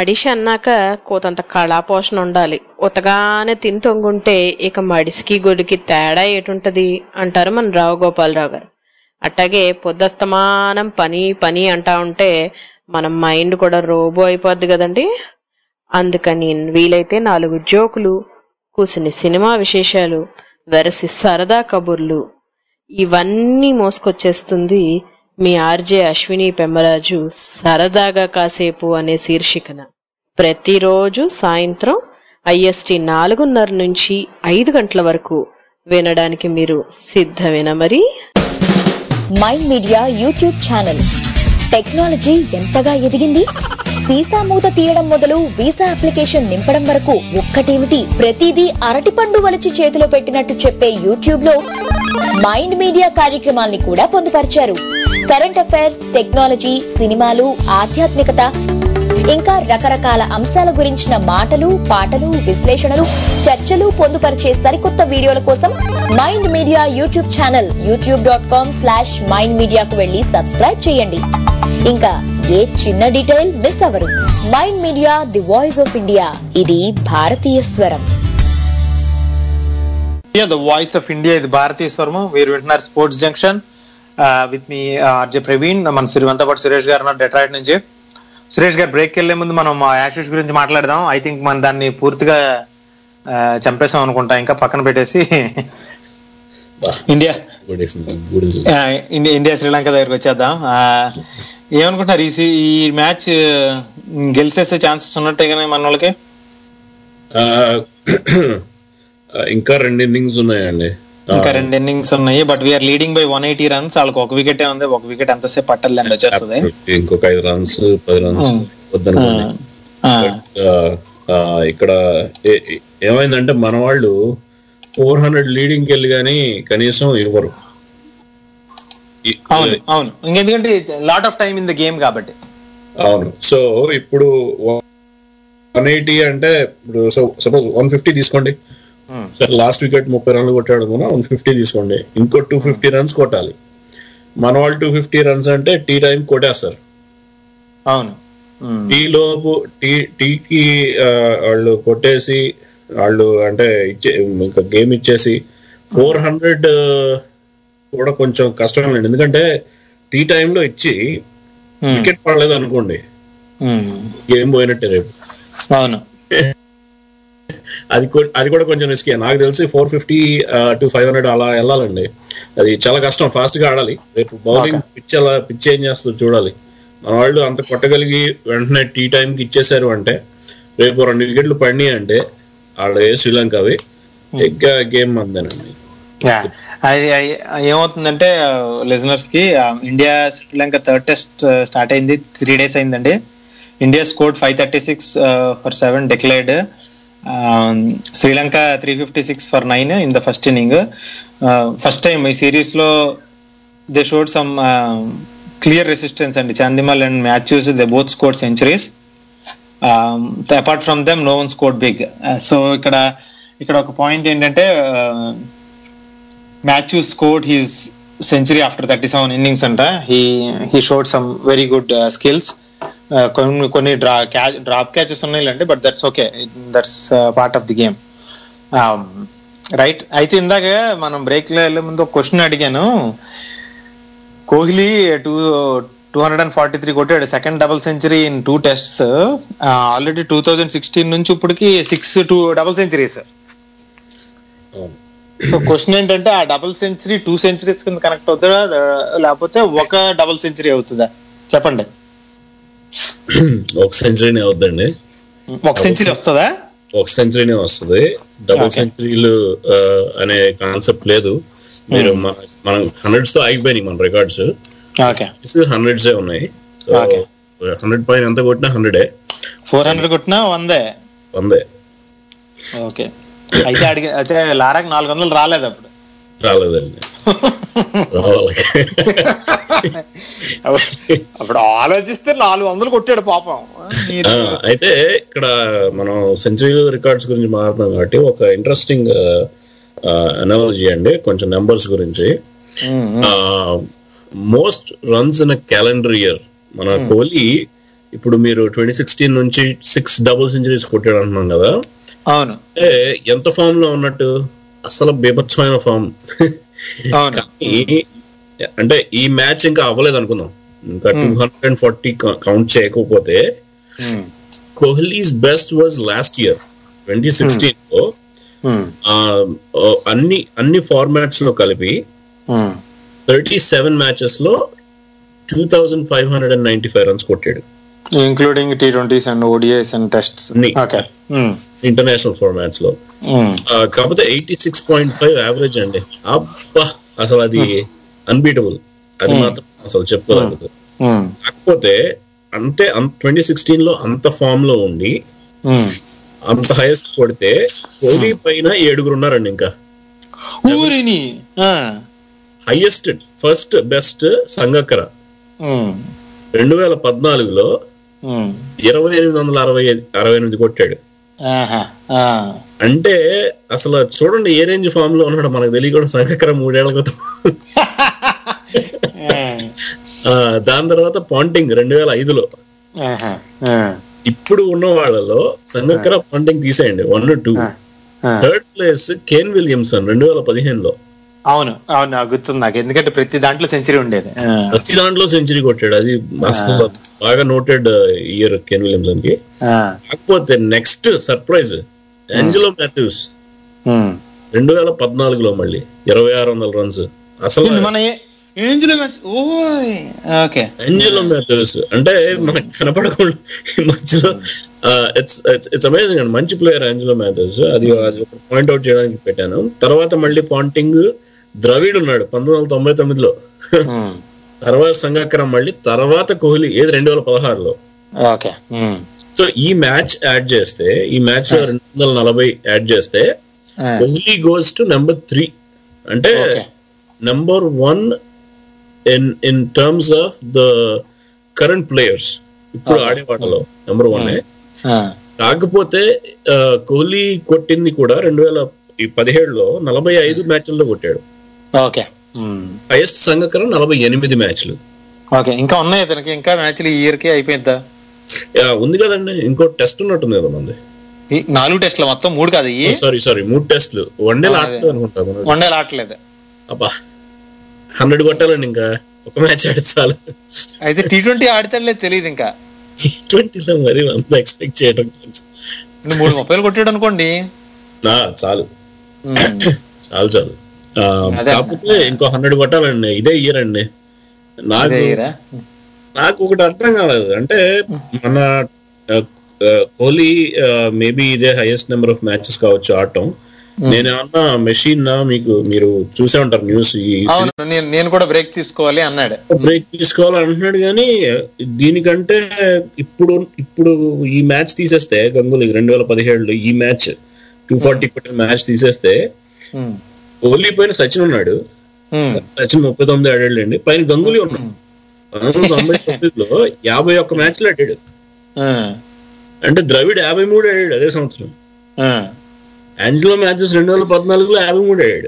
మడిషి అన్నాక కోతంత కళాపోషణ ఉండాలి. ఉతగానే తిని తొంగుంటే ఇక మడిసికి గొడికి తేడా ఏటుంటది అంటారు మన రావు గోపాలరావు గారు. అట్టాగే పొద్దస్తమానం పని పని అంటా ఉంటే మన మైండ్ కూడా రోబో అయిపోద్ది కదండి. అందుకని వీలైతే నాలుగు జోకులు, కూసిని సినిమా విశేషాలు, వెరసి సరదా కబుర్లు ఇవన్నీ మోసుకొచ్చేస్తుంది మీ ఆర్జే అశ్విని పెమ్మరాజు సరదాగా కాసేపు అనే శీర్షికన. ప్రతిరోజు సాయంత్రం ఐఎస్టీ నాలుగున్నర నుంచి ఐదు గంటల వరకు వినడానికి మీరు సిద్ధమేనా మరి? Mind Media YouTube channel technology ఎంతగా ఎదిగింది. వీసా మూత తీయడం మొదలు వీసా అప్లికేషన్ నింపడం వరకు ఒక్కటేమిటి, ప్రతిదీ అరటిపండు వలిచి చేతిలో పెట్టినట్టు చెప్పే యూట్యూబ్ లో మైండ్ మీడియా కార్యక్రమాల్ని కూడా పొందుపరిచారు. కరెంట్ అఫైర్స్, టెక్నాలజీ, సినిమాలు, ఆధ్యాత్మికత ఇంకా రకరకాల అంశాల గురించిన మాటలు, పాటలు, విశ్లేషణలు, చర్చలు పొందుపరిచే సరికొత్త వీడియోల కోసం Mind Media YouTube channel YouTube dot com slash mind మీడియాకు వెళ్లి సబ్స్క్రైబ్ చేయండి. ఇంకా ఏ చిన్న డీటెయిల్ మిస్ అవ్వరు. Mind Media the voice of India, ఇది భారతీయ స్వరం. ద వాయిస్ ఆఫ్ ఇండియా, ఇది భారతీయ స్వరము. మీరు వింటున్నారు స్పోర్ట్స్ జంక్షన్ విత్ మీ ఆర్జే ప్రవీణ్. మన మనతో పాటు సురేష్ గారు ఉన్నారు డెట్రాయిట్ నుంచి. సురేష్ గారు, బ్రేక్ వెళ్లే ముందు మనం యాషెస్ గురించి మాట్లాడదాం. ఐ థింక్ మనం దాన్ని పూర్తిగా చంపేసాం అనుకుంటా, ఇంకా పక్కన పెట్టేసి ఇండియా ఇండియా శ్రీలంక దగ్గరకు వచ్చేద్దాం. ఏమనుకుంటున్నారు, ఈ ఈ మ్యాచ్ గెలిచేసే ఛాన్సెస్ ఉన్నట్టే కానీ మన వాళ్ళకి? ఇంకా రెండు ఇన్నింగ్స్ ఉన్నాయండి, ఇంకా రెండు ఇన్నింగ్స్ ఉన్నాయి. But we're leading by one eighty runs. వాళ్ళకి ఒక వికెట్ ఉంది, ఒక వికెట్ ఎంతసేపు పట్టలేండి, వచ్చేస్తుంది. ఇంకొక ఐదు రన్స్ పది రన్స్ వద్దనుకోండి. ఇక్కడ ఏమైందంటే మన వాళ్ళు ఫోర్ హండ్రెడ్ లీడింగ్ కి వెళ్ళి కానీ కనీసం ఇవ్వరు. అవును అవును, ఎందుకంటే lot of time in the game కాబట్టి. అవును. సో ఇప్పుడు వన్ ఎయిటీ అంటే ఇప్పుడు సపోజ్ వన్ ఫిఫ్టీ తీసుకోండి. సరే, లాస్ట్ వికెట్ ముప్పై రన్లు కొట్టాడు కదా, వన్ ఫిఫ్టీ తీసుకోండి. ఇంకో టూ ఫిఫ్టీ రన్స్ కొట్టాలి. మన వాళ్ళు టూ ఫిఫ్టీ రన్స్ అంటే టీ టైం కొట్టేస్తారు. అవును. టీ లోపు టీ టీకి వాళ్ళు కొట్టేసి వాళ్ళు అంటే ఇచ్చే ఇంకా గేమ్ ఇచ్చేసి ఫోర్ హండ్రెడ్ కూడా కొంచెం కష్టమే. ఎందుకంటే టీ టైంలో ఇచ్చి వికెట్ పడలేదు అనుకోండి, గేమ్ పోయినట్టే రేపు. అవును. అది అది కూడా కొంచెం రిస్కీ. నాకు తెలిసి four fifty to five hundred అలా వెళ్ళాలండి. అది చాలా కష్టం, ఫాస్ట్ గా ఆడాలి. రేపు బౌలింగ్ పిచ్ అలా పిచ్ ఏం చేస్తుందో చూడాలి. మన వాళ్ళు అంత కొట్టగలిగి వెంటనే టీ టైంకి ఇచ్చేసారు అంటే రేపు రెండు వికెట్లు పడినాయి అంటే ఆడే శ్రీలంక అవి ఇంకా గేమ్ అందేనండి. అది ఏమవుతుందంటే లిజనర్స్ కి, India Sri Lanka third test start అయింది, త్రీ డేస్ అయిందండి. India scored five thirty six for seven declared. Sri Lanka three fifty six for nine in the first inning. First time ఈ సిరీస్ లో they showed some clear resistance అండి. Chandimal and Mathews they both scored centuries. Apart from them no one scored big. So ఇక్కడ ఇక్కడ ఒక పాయింట్ ఏంటంటే, Matthews scored his century after thirty-seven innings anta. He he showed some very good uh, skills. కొన్ని కొన్ని డ్రా క్యాచ్ డ్రాప్ క్యాచెస్ ఉన్నాయిలేండి, but that's okay, that's part of the game. Right. అయితే ఇందాక మనం బ్రేక్ లో వెళ్ళే ముందు ఒక క్వశ్చన్ అడిగాను. Kohli two two hundred and forty three కొట్టాడు, second double century in two tests. Already two thousand sixteen నుంచి ఇప్పటికి six two double centuries. So question ఏంటంటే, ఆ డబుల్ సెంచరీ టూ సెంచరీస్ కింద కనెక్ట్ అవుతుందా లేకపోతే ఒక డబుల్ సెంచరీ అవుతుందా చెప్పండి? ఒక సెంచరీనే అవుతుందండి. ఒక సెంచరీ వస్తుందా? ఒక సెంచరీనే వస్తుంది. డబుల్ సెంచరీలు అనే కాన్సెప్ట్ లేదు. మీరు మనం హండ్రెడ్స్ తో ఆగిపోయినాయి మన రికార్డ్స్, హండ్రెడ్స్ ఉన్నాయి. హండ్రెడ్ పైన ఎంత కొట్టినా హండ్రెడే, ఫోర్ హండ్రెడ్ కొట్టినా వందే వందే ఓకే. అయితే అడిగి అయితే లారాకి నాలుగు వందలు రాలేదు అప్పుడు? రాలేదండి. అప్పుడు ఆలోచిస్తే నాలుగు వందలు కొట్టాడు పాపం. అయితే ఇక్కడ మనం సెంచరీ రికార్డ్స్ గురించి మాట్లాడుతున్నాం కాబట్టి ఒక ఇంట్రెస్టింగ్ అనాలజీ అండి, కొంచెం నెంబర్స్ గురించి. Most runs in a calendar year, మన కోహ్లీ ఇప్పుడు మీరు ట్వంటీ సిక్స్టీన్ నుంచి సిక్స్ డబుల్ సెంచరీస్ కొట్టాడు అంటున్నాం కదా. అవును. అంటే ఎంత ఫామ్ లో ఉన్నట్టు, అసలు బీభత్సమైన ఫామ్. అంటే ఈ మ్యాచ్ ఇంకా అవ్వలేదు అనుకుందాం, ఇంకా two hundred and forty count చేయకపోతే Kohli's best was last year twenty sixteen లో అన్ని అన్ని ఫార్మాట్స్ లో కలిపి థర్టీ సెవెన్ మ్యాచెస్ లో two thousand five hundred and ninety five runs కొట్టాడు, including T twenties and ODIs and tests international formats లో. కాకపోతే eighty six point five average అండి. అబ్బా అసలు అది అన్బీటబుల్, అది మాత్రం అసలు చెప్పుకోలేదు. కాకపోతే అంటే ట్వంటీ సిక్స్టీన్ లో అంత ఫామ్ లో ఉండి అంత హైయెస్ట్ కొడితే కోహ్లీ పైన ఏడుగురు ఉన్నారండి. ఇంకా హైయెస్ట్ ఫస్ట్ బెస్ట్ సంగక్కర రెండు వేల పద్నాలుగులో ఇరవై ఎనిమిది వందల అరవై అరవై ఎనిమిది కొట్టాడు. అంటే అసలు చూడండి ఏ రేంజ్ ఫామ్ లో ఉన్నాడు, మనకు తెలియకుండా సంగక్కర మూడేళ్ల క్రితం. దాని తర్వాత పాంటింగ్ రెండు వేల ఐదులో. ఇప్పుడు ఉన్న వాళ్ళలో సంగక్కర పాంటింగ్ తీసేయండి, one two. Third place Kane Williamson రెండు వేల పదిహేనులో. అవును అవును గుర్తుంది నాకు, ఎందుకంటే ప్రతి దాంట్లో సెంచరీ ఉండేది, ప్రతి దాంట్లో సెంచరీ కొట్టాడు. అది అసలు బాగా నోటెడ్ ఇయర్ కేన్ విలియమ్సన్ కి. కాకపోతే నెక్స్ట్ సర్ప్రైజ్ ఏంజెలో మాథ్యూస్ రెండు వేల పద్నాలుగులో మళ్ళీ ఇరవై ఆరు వందల రన్స్. అసలు ఏంజెలో మాథ్యూస్ అంటే మనకు కనపడకుండా మధ్యలో ఇట్స్ ఇట్స్ అమేజింగ్ అండి, మంచి ప్లేయర్ ఏంజెలో మాథ్యూస్. అది అది పాయింట్ అవుట్ చేయడానికి పెట్టాను. తర్వాత మళ్ళీ పాంటింగ్, ద్రవిడ్ ఉన్నాడు పంతొమ్మిది వందల తొంభై తొమ్మిదిలో, తర్వాత సంగక్కర, మళ్ళీ తర్వాత కోహ్లీ ఏది రెండు వేల పదహారులో. సో ఈ మ్యాచ్ యాడ్ చేస్తే, ఈ మ్యాచ్ లో రెండు వందల నలభై యాడ్ చేస్తే Kohli goes to number three. అంటే number one in in terms of the current players, ఇప్పుడు ఆడేవాళ్ళలో నెంబర్ వన్. కాకపోతే కోహ్లీ కొట్టింది కూడా రెండు వేల పదిహేడులో నలభై ఐదు మ్యాచ్ల్లో కొట్టాడు. హైయెస్ట్ సంగక్కర నలభై ఎనిమిది మ్యాచ్లు. ఇంకా ఉన్నాయి అతనికి, ఇంకా మ్యాచ్లు ఈ ఇయర్ కి అయిపోయిందా? ఉంది కదండి, ఇంకో టెస్ట్ ఉన్నట్టుంది కదా మంది. నాలుగు టెస్ట్లు మొత్తం, మూడు కాదు, సారీ సారీ మూడు టెస్ట్లు. వన్డేలు ఆడలేదు అనుకుంటా, వన్డేలు ఆడలేదు. అబ్బా హండ్రెడ్ కొట్టాలండి, ఇంకా ఒక మ్యాచ్ ఆడితే చాలు. అయితే టీ ట్వంటీ ఆడితే తెలియదు, ఇంకా టీ ట్వంటీలో మరి అంత ఎక్స్పెక్ట్ చేయడం. మూడు ముప్పైలు కొట్టాడు అనుకోండి, చాలు చాలు చాలు. కాకపోతే ఇంకో హండ్రెడ్ కొట్టాలండి, ఇదే ఇయర్ అండి. నాకు నాకు ఒకటి అర్థం కాలేదు, అంటే మన కోహ్లీ మేబీ ఇదే హైయెస్ట్ నెంబర్ ఆఫ్ మ్యాచెస్ కావచ్చు ఆడటం. నేనేమన్నా మెషిన్ నా, మీకు మీరు చూసే ఉంటారు న్యూస్, నేను కూడా బ్రేక్ తీసుకోవాలి అన్నాడు, బ్రేక్ తీసుకోవాలి అంటున్నాడు. కానీ దీనికంటే ఇప్పుడు ఇప్పుడు ఈ మ్యాచ్ తీసేస్తే గంగూలీ రెండు వేల పదిహేడులో ఈ మ్యాచ్ టూ ఫార్టీ కొట్టిన మ్యాచ్ తీసేస్తే కోహ్లీ పైన సచిన్ ఉన్నాడు. సచిన్ ముప్పై తొమ్మిది ఆడాడండి, పైన గంగూలీ ఉన్నాడు. పంతొమ్మిది వందల తొంభై తొమ్మిదిలో యాభై ఒక్క మ్యాచ్లు ఆడాడు. అంటే ద్రవిడ్ యాభై మూడు ఆడాడు అదే సంవత్సరం. ఏంజెలో మాథ్యూస్ రెండు వేల పద్నాలుగులో యాభై మూడు ఆడాడు.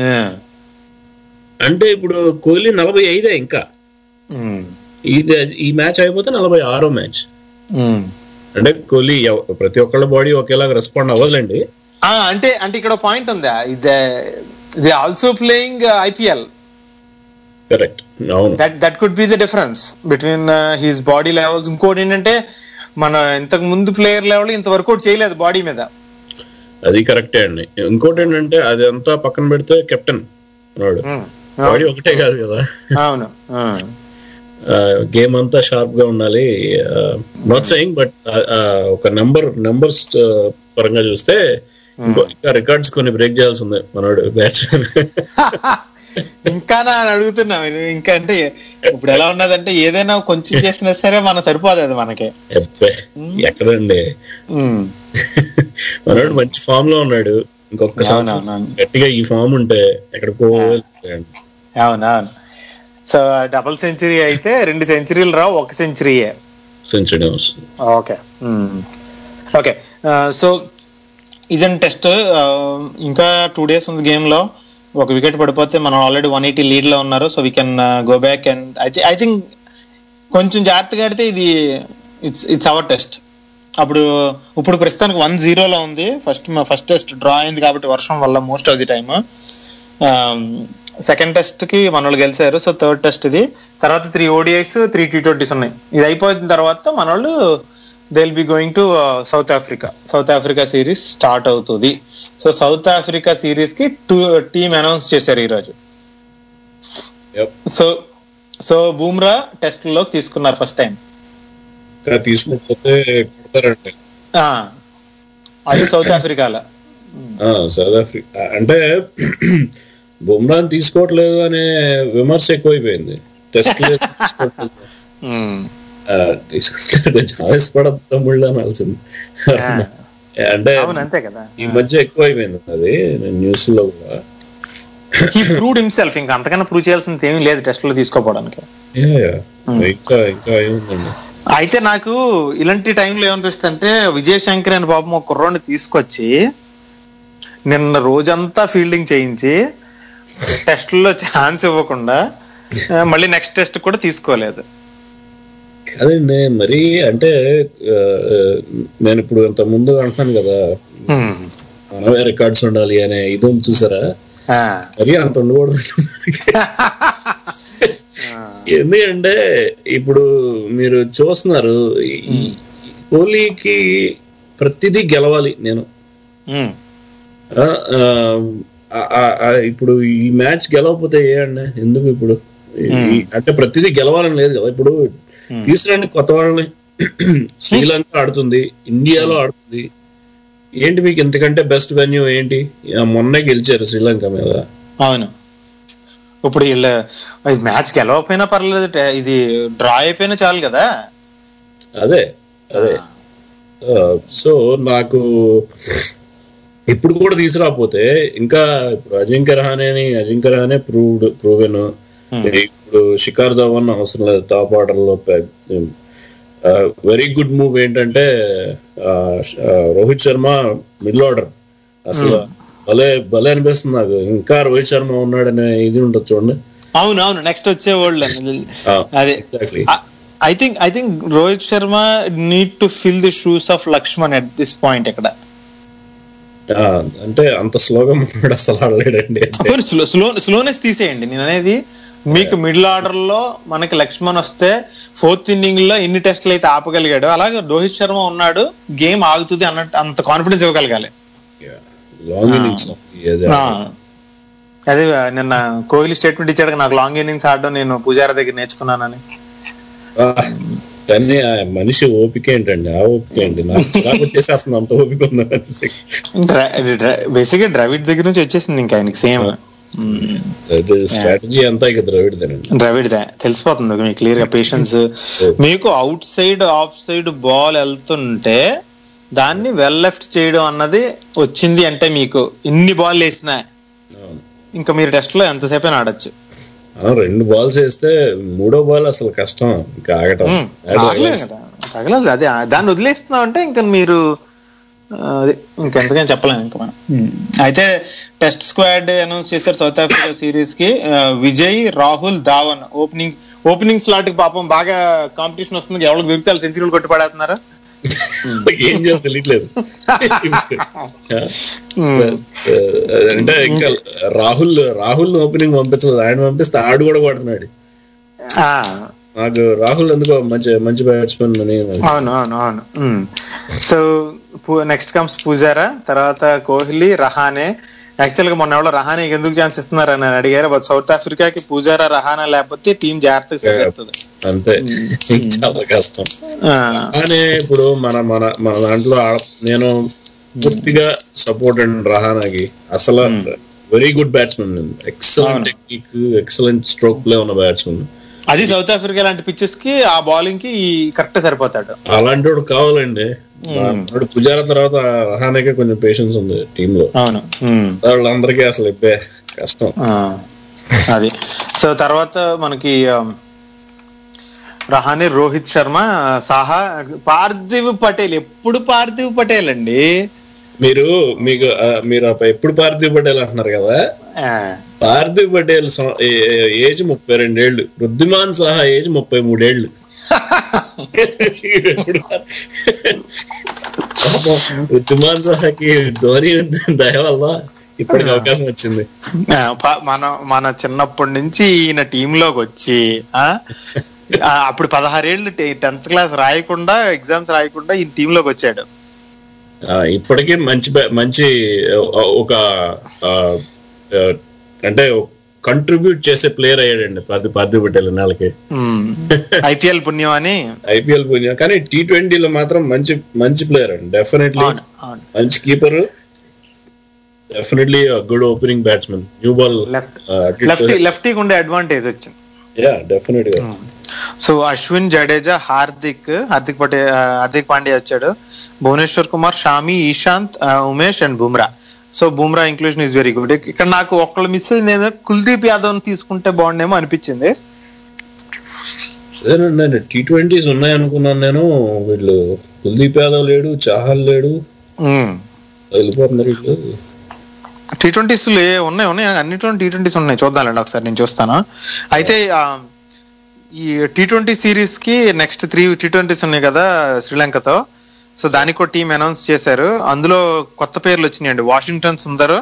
అంటే ఇప్పుడు కోహ్లీ నలభై ఐదే. ఇంకా ఇది ఈ మ్యాచ్ అయిపోతే నలభై ఆరో మ్యాచ్. అంటే కోహ్లీ ప్రతి ఒక్కళ్ళ బాడీ ఒకేలాగా రెస్పాండ్ అవ్వదులేండి. అంటే అంటే ఇక్కడ పాయింట్ ఉందా, they also playing IPL. Correct, అవును. That that could be the difference between his body levels. ఇంకోటి ఏంటంటే మన ఇంతకు ముందు ప్లేయర్ లెవెల్ ఇంత వర్కౌట్ చేయలేదు బాడీ మీద. అది కరెక్టే అండి. ఇంకోటి ఏంటంటే అది అంతా పక్కన పెడితే కెప్టెన్ ఉన్నాడు, బాడీ ఒకటే కాదు కదా. అవును, గేమ్ అంతా షార్ప్ గా ఉండాలి. నాట్ సెయింగ్ బట్ ఒక నెంబర్ నెంబర్స్ పరంగా చూస్తే ఇంకా రికార్డ్స్ కొన్ని బ్రేక్ చేయాల్సి ఉంది మనోడు బ్యాట్స్మెన్. ఇంకా నా అడుగుతున్నా మీరు, ఇంకా అంటే ఇప్పుడు ఎలా ఉన్నదంటే ఏదైనా కొంచెం చేసినా సరే మన సరిపోదు అది మనకి. ఎక్కడండి, మనోడు మంచి ఫామ్ లో ఉన్నాడు. ఇంకొక గట్టిగా ఈ ఫామ్ ఉంటే ఎక్కడికో. అవునవును. సో డబుల్ సెంచరీ అయితే రెండు సెంచరీలు రావు, ఒక సెంచరీయే సెంచరీ. Okay okay. సో ఇదని టెస్ట్. ఇంకా టూ డేస్ ఉంది గేమ్ లో. ఒక వికెట్ పడిపోతే మనం ఆల్రెడీ వన్ ఎయిటీ లీడ్ లో ఉన్నారు. So we can go back and I think కొంచెం జాగ్రత్తగా ఆడితే ఇది ఇట్స్ ఇట్స్ అవర్ టెస్ట్. అప్పుడు ఇప్పుడు ప్రస్తుతానికి వన్ జీరోలో ఉంది. ఫస్ట్ ఫస్ట్ టెస్ట్ డ్రా అయింది కాబట్టి వర్షం వల్ల most of the time. Second test కి మన వాళ్ళు గెలిచారు. సో థర్డ్ టెస్ట్ ఇది. తర్వాత three ODIs three T twenties ఉన్నాయి. ఇది అయిపోయిన తర్వాత మన వాళ్ళు they will be going to South Africa. South Africa series start అవుతుంది. సో సౌత్ ఆఫ్రికా సిరీస్ కి టూ టీమ్ అనౌన్స్ చేశారు ఈరోజు. సో సో బూమ్రా టెస్ట్ లోకి తీసుకున్నారు ఫస్ట్ టైం. తీసుకుంటే కొడతారంటే అది సౌత్ ఆఫ్రికాలో. సౌత్ ఆఫ్రికా అంటే బుమ్రాని తీసుకోవట్లేదు అనే విమర్శ ఎక్కువైపోయింది. టెస్ట్ తీసుకుంటే కొంచెం ఆవేశపడదు తమ్ముళ్ళు అనాల్సింది. అంటే ఈ మధ్య ఎక్కువ అయిపోయింది అది న్యూస్ లో కూడా. He proved himself. ఇంకా అంతకన్నా ప్రూవ్ చేయాల్సింది ఏమీ లేదు టెస్ట్ లో తీసుకోపోవడానికి. ఇంకా ఇంకా ఏముందండి. అయితే నాకు ఇలాంటి టైంలో ఏమనిపిస్తుంది అంటే విజయశంకర్ అని పాపం ఒక కుర్రోడిని తీసుకొచ్చి నిన్న రోజంతా ఫీల్డింగ్ చేయించి టెస్ట్ లో ఛాన్స్ ఇవ్వకుండా మళ్ళీ నెక్స్ట్ టెస్ట్ కూడా తీసుకోలేదు. కాదండి మరి అంటే నేను ఇప్పుడు ఇంత ముందు అంటున్నాను కదా మనమే రికార్డ్స్ ఉండాలి అనే ఇది ఉంది చూసారా, మరి అంత ఉండకూడదు. ఎందుకంటే ఇప్పుడు మీరు చూస్తున్నారు కోహ్లీకి ప్రతిదీ గెలవాలి. నేను ఇప్పుడు ఈ మ్యాచ్ గెలవకపోతే ఏ అండి ఎందుకు ఇప్పుడు అంటే ప్రతిదీ గెలవాలని లేదు కదా. ఇప్పుడు తీసుకురండి కొత్త వాళ్ళని. శ్రీలంక ఆడుతుంది, ఇండియాలో ఆడుతుంది. ఏంటి మీకు ఇంతకంటే బెస్ట్ వెన్యూ ఏంటి? మొన్నే గెలిచారు శ్రీలంక మీద. అవును. ఇప్పుడు వీళ్ళ మ్యాచ్ గెలవకపోయినా పర్లేదు, ఇది డ్రా అయిపోయినా చాలు కదా. అదే అదే సో నాకు ఇప్పుడు కూడా తీసుకురాకపోతే ఇంకా ఇప్పుడు అజింక్య రహానేని అజింక్య రహానే ప్రూవ్డ్ ప్రూవెన్. ఇప్పుడు శిఖర్ ధవన్ అవసరం లేదు టాప్ ఆర్డర్ లో. వెరీ గుడ్ మూవ్ ఏంటంటే రోహిత్ శర్మ మిడిల్ ఆర్డర్ అసలు భలే భలే అనిపిస్తుంది నాకు. ఇంకా రోహిత్ శర్మ ఉన్నాడనే ఇది ఉంటుంది చూడండి. అవును అవును నెక్స్ట్ వచ్చే వరల్డ్ అదే. I think I think Rohit Sharma need to fill the shoes of Laxman at this point. ఇక్కడ అంటే అంత స్లోగా ఉన్నాడు అసలు ఆడలేడండి. స్లో స్లోనెస్ తీసేయండి. నేను అనేది మీకు మిడిల్ ఆర్డర్ లో మనకి లక్ష్మణ్ వస్తే ఫోర్త్ ఇన్నింగ్ లో ఎన్ని టెస్ట్లు అయితే ఆపగలిగాడు, అలాగే రోహిత్ శర్మ ఉన్నాడు గేమ్ ఆగుతుంది అన్నట్టు అంత కాన్ఫిడెన్స్ ఇవ్వగలగాలి. అదే నిన్న కోహ్లీ స్టేట్మెంట్ ఇచ్చాడు నాకు లాంగ్ ఇన్నింగ్స్ ఆడడం నేను పూజారా దగ్గర నేర్చుకున్నానని. కానీ ఆ మనిషి ఓపిక ఏంటండి, ఆ ఓపిక ఏంటి నాకు వచ్చేసేస్తుంది అంత ఓపిక ఉందని. బేసిక్ గా ద్రవిడ్ దగ్గర నుంచి వచ్చేసింది ఇంకా ఆయనకి సేమ్ స్ట్రాటజీ అంతా ఇక ద్రవిడ్ ద్రవిడ్దే తెలిసిపోతుంది మీకు క్లియర్ గా. పేషెన్స్ మీకు outside off side ball వెళ్తుంటే దాన్ని వెల్ లెఫ్ట్ చేయడం అన్నది వచ్చింది అంటే మీకు ఎన్ని బాల్ వేసినా ఇంకా మీరు టెస్ట్ లో ఎంతసేపు అయినా ఆడొచ్చు. రెండు బాల్స్ వేస్తే మూడో బాల్ అసలు కష్టం ఇంకా ఆగటం. తగలదు అదే దాన్ని వదిలేస్తున్నాం అంటే ఇంకా మీరు అదే ఇంకెంతకైనా చెప్పలేము ఇంకా మనం. అయితే టెస్ట్ స్క్వాడ్ అనౌన్స్ చేశారు సౌత్ ఆఫ్రికా సిరీస్ కి. Vijay, Rahul, Dhawan opening opening slot కి పాపం బాగా కాంపిటీషన్ వస్తుంది. ఎవరికి దొరికితే సెంచరీలు కొట్టి పడేస్తున్నారు. ఏం చేసి తెలియట్లేదు. అంటే ఇంకా రాహుల్ రాహుల్ ఓపెనింగ్ పంపించలేదు, ఆయన పంపిస్తే ఆడు కూడా కొడుతున్నాడు. నాకు రాహుల్ ఎందుకో మంచి మంచి బ్యాట్స్మెన్ అని. అవును అవును అవును సో నెక్స్ట్ కమ్స్ పూజారా, తర్వాత కోహ్లీ, రహానే. యాక్చువల్ గా మొన్న ఎవరో రహానేకి ఎందుకు ఛాన్స్ ఇస్తున్నారు అని అడిగారు. బట్ సౌత్ ఆఫ్రికాకి పూజారా, రహానా లేకపోతే టీం జాగ్రత్తగా సెట్ అంతే. చాలా కష్టం. రహానే ఇప్పుడు మన మన మన దాంట్లో నేను పూర్తిగా సపోర్ట్ అండి రహానాకి. అసలు very good batsmen, excellent technique, excellent stroke play ఉన్న బ్యాట్స్మెన్. అది సౌత్ ఆఫ్రికా లాంటి పిచ్చెస్ కి ఆ బౌలింగ్ కి కరెక్ట్ సరిపోతాడు. అలాంటి వాడు కావాలండి. పుజారా తర్వాత రహానేకే కొంచెం పేషెన్స్ ఉంది టీమ్ లో. అవును వాళ్ళందరికీ అసలు ఇప్పే కష్టం అది. సో తర్వాత మనకి రహానే, రోహిత్ శర్మ, సాహా, పార్థివ్ పటేల్. ఎప్పుడు పార్థివ్ పటేల్ అండి మీరు మీకు మీరు ఎప్పుడు పార్థివ్ పటేల్ అంటున్నారు కదా. పార్థివ్ పటేల్ ఏజ్ ముప్పై రెండేళ్లు, రుద్ధిమాన్ సాహా ఏజ్ ముప్పై మూడేళ్లు. వృద్ధిమాన్ సహాకి ధోని దయ వల్ల ఇప్పటికి అవకాశం వచ్చింది. మన మన చిన్నప్పటి నుంచి ఈయన టీంలోకి వచ్చి అప్పుడు పదహారేళ్ళు టెన్త్ క్లాస్ రాయకుండా ఎగ్జామ్స్ రాయకుండా ఈ టీంలోకి వచ్చాడు. ఇప్పటికీ మంచి మంచి ఒక అంటే కంట్రిబ్యూట్ చేసే ప్లేయర్ అయ్యాడండి పది పది బిడ్డలు నెలకి. ఐపీఎల్ పుణ్యం అని ఐపీఎల్ పుణ్యం. కానీ టీ ట్వంటీలో మాత్రం మంచి మంచి ప్లేయర్ అండి, డెఫినెట్లీ మంచి keeper, definitely good opening batsmen. New ball lefty lefty ఉండే అడ్వాంటేజ్ వచ్చింది. యా డెఫినెట్ గా. సో అశ్విన్, జడేజా, హార్దిక్ హార్దిక్ పటే హార్దిక్ పాండ్యా వచ్చాడు, Bhuvneshwar Kumar, Shami, Ishant, Umesh and Bumrah. So Bumrah inclusion is very good. ఇక్కడ నాకు ఒక్కళ్ళు మిస్ అయింది ఏదో కుల్దీప్ యాదవ్ తీసుకుంటే బాగుండేమో అనిపించింది. అదేనండి టీ ట్వంటీస్ ఉన్నాయి అనుకున్నాను నేను. వీళ్ళు కుల్దీప్ యాదవ్ లేడు, చాహల్ లేడు, వెళ్ళిపోతున్నారు వీళ్ళు. టీ ట్వంటీస్ ఉన్నాయి ఉన్నాయి అన్నిట్లో టీ ట్వంటీస్ ఉన్నాయి. చూద్దాంలేండి ఒకసారి, నేను చూస్తాను. అయితే ఈ టీ ట్వంటీ సిరీస్ కి నెక్స్ట్ త్రీ టీ ట్వంటీస్ ఉన్నాయి కదా శ్రీలంకతో. సో దానికి ఒక టీం అనౌన్స్ చేశారు. అందులో కొత్త పేర్లు వచ్చినాయండి. వాషింగ్టన్ సుందర్,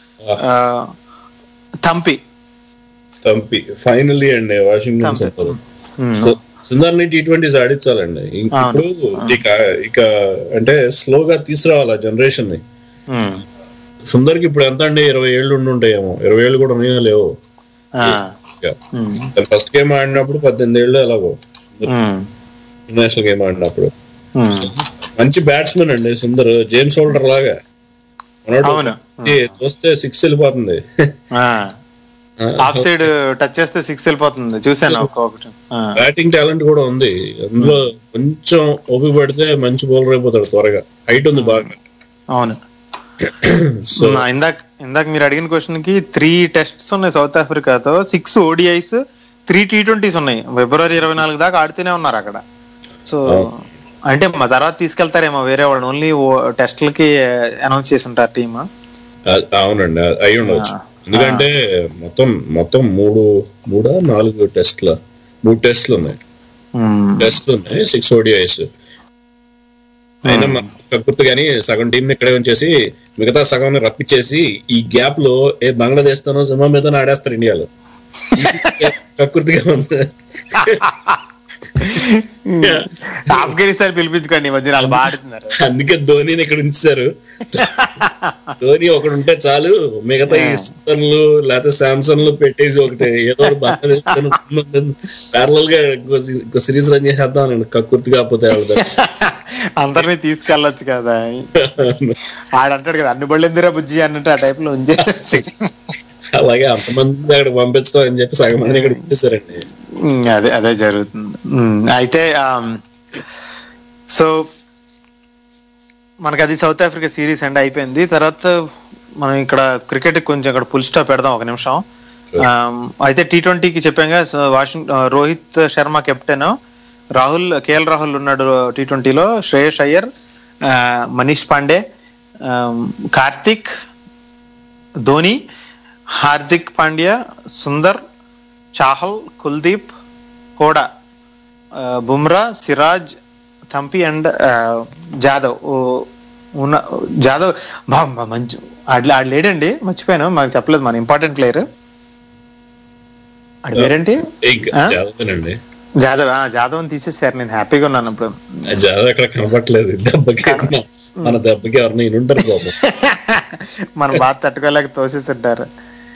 థంపి థంపి ఫైనల్లీ అండి వాషింగ్టన్ సుందర్. సుందర్ ని టీ ట్వంటీస్ ఆడించాలండి. ఇప్పుడు ఇక ఇక అంటే స్లోగా తీసుకురావాలి జనరేషన్ ని. సుందర్ కి ఇప్పుడు ఎంత అండి, ఇరవై ఏళ్ళు ఉండి ఉంటాయేమో, ఇరవై ఏళ్ళు కూడా ఉన్నాయో లేవో. ఫస్ట్ గేమ్ ఆడినప్పుడు పద్దెనిమిది ఏళ్ళు ఎలాగో ఇంటర్నేషనల్ గేమ్ ఆడినప్పుడు. మంచి బ్యాట్స్మెన్ అండి సుందర్, జేమ్స్ హోల్డర్ లాగా చూస్తే సిక్స్ వెళ్ళిపోతుంది, ఆఫ్ సైడ్ టచ్ చేస్తే సిక్స్ వెళ్ళిపోతుంది. చూసాను ఒక్కొక్కటి. బ్యాటింగ్ టాలెంట్ కూడా ఉంది అందులో. కొంచెం ఓపిక పడితే మంచి బౌలర్ అయిపోతాడు త్వరగా. హైట్ ఉంది బాగా. అవును. ఇందాక ఇందాక మీరు అడిగిన క్వశ్చన్ కి త్రీ టెస్ట్స్ ఉన్నాయి సౌత్ ఆఫ్రికాతో, six ODIs, three T twenties ఉన్నాయి. ఫిబ్రవరి ఇరవై నాలుగు దాకా ఆడుతూనే ఉన్నారు అక్కడ. సో అంటే మా తర్వాత తీసుకెళ్తారేమో వేరే వాళ్ళు, ఓన్లీ టెస్ట్లకి అనౌన్స్ చేసి ఉంటారు టీమ్. అవునండి అయి ఉండవచ్చు. ఎందుకంటే మొత్తం మొత్తం మూడు మూడా నాలుగు టెస్ట్ల మూడు టెస్ట్లు ఉన్నాయి టెస్ట్లు ఉన్నాయి సిక్స్ ఓడిఐస్. అయినా కక్కుర్తి కానీ సగం టీం ఇక్కడే ఉంచేసి మిగతా సగం రప్పించేసి ఈ గ్యాప్ లో ఏ బంగ్లాదేశ్ తోనో సింహం మీద ఆడేస్తారు ఇండియాలో. కక్కుర్తిగా ఉంది. ఆఫ్ఘనిస్తాన్ పిలిపించుకోండి మధ్య బాగా ఆడుతున్నారు. అందుకే ధోనిని ఇక్కడ ఉంచారు. ధోని ఒకడు ఉంటే చాలు, మిగతా ఈ సూపర్లు లేకపోతే శాంసంగ్లు పెట్టేసి ఒకటి ఏదో బంగ్లాదేశ్ ప్యారలల్ గా ఇంకో సిరీస్ రన్ చేసేద్దాం నేను. కక్కుర్తి కాకపోతే అందరినీ తీసుకెళ్ళొచ్చు కదా. ఆడంటాడు కదా అన్ని బళ్ళు ఎందురా బుజ్జి అన్నట్టు ఆ టైప్ లో ఉంచేసి. అలాగే అంతమంది అక్కడ పంపించడం అని చెప్పి సగం మంది ఇక్కడ పెట్టేశారండి. అదే అదే జరుగుతుంది. అయితే సో మనకి అది సౌత్ ఆఫ్రికా సిరీస్ అండ్ అయిపోయింది. తర్వాత మనం ఇక్కడ క్రికెట్ కొంచెం ఇక్కడ ఫుల్ స్టాప్ పెడదాం ఒక నిమిషం. అయితే టీ ట్వంటీకి చెప్పాగా వాషింగ్టన్ రోహిత్ శర్మ కెప్టెన్, రాహుల్ కేఎల్ రాహుల్ ఉన్నాడు టీ ట్వంటీలో, శ్రేయస్ అయ్యర్, మనీష్ పాండే, కార్తిక్, ధోని, హార్దిక్ పాండ్యా, సుందర్, చాహల్, కుల్దీప్, కోడా, బుమ్రా, సిరాజ్, థంపి అండ్ జాదవ్. ఉన్న జాదవ్ బా మంచి ఆడ ఆడ లేడండి, మర్చిపోయాను, మాకు చెప్పలేదు మన ఇంపార్టెంట్ ప్లేయర్. ఆడి పేరేంటి? జాదవ్. జాదవ్ అని తీసేసారు. నేను హ్యాపీగా ఉన్నాను ఇప్పుడు. జాదవ్ అక్కడ కనపట్లేదు. దెబ్బకి మన దెబ్బకి ఎవరిని ఉంటారు బాబు. మన బాధ తట్టుకోలేక తోసేసింటారు.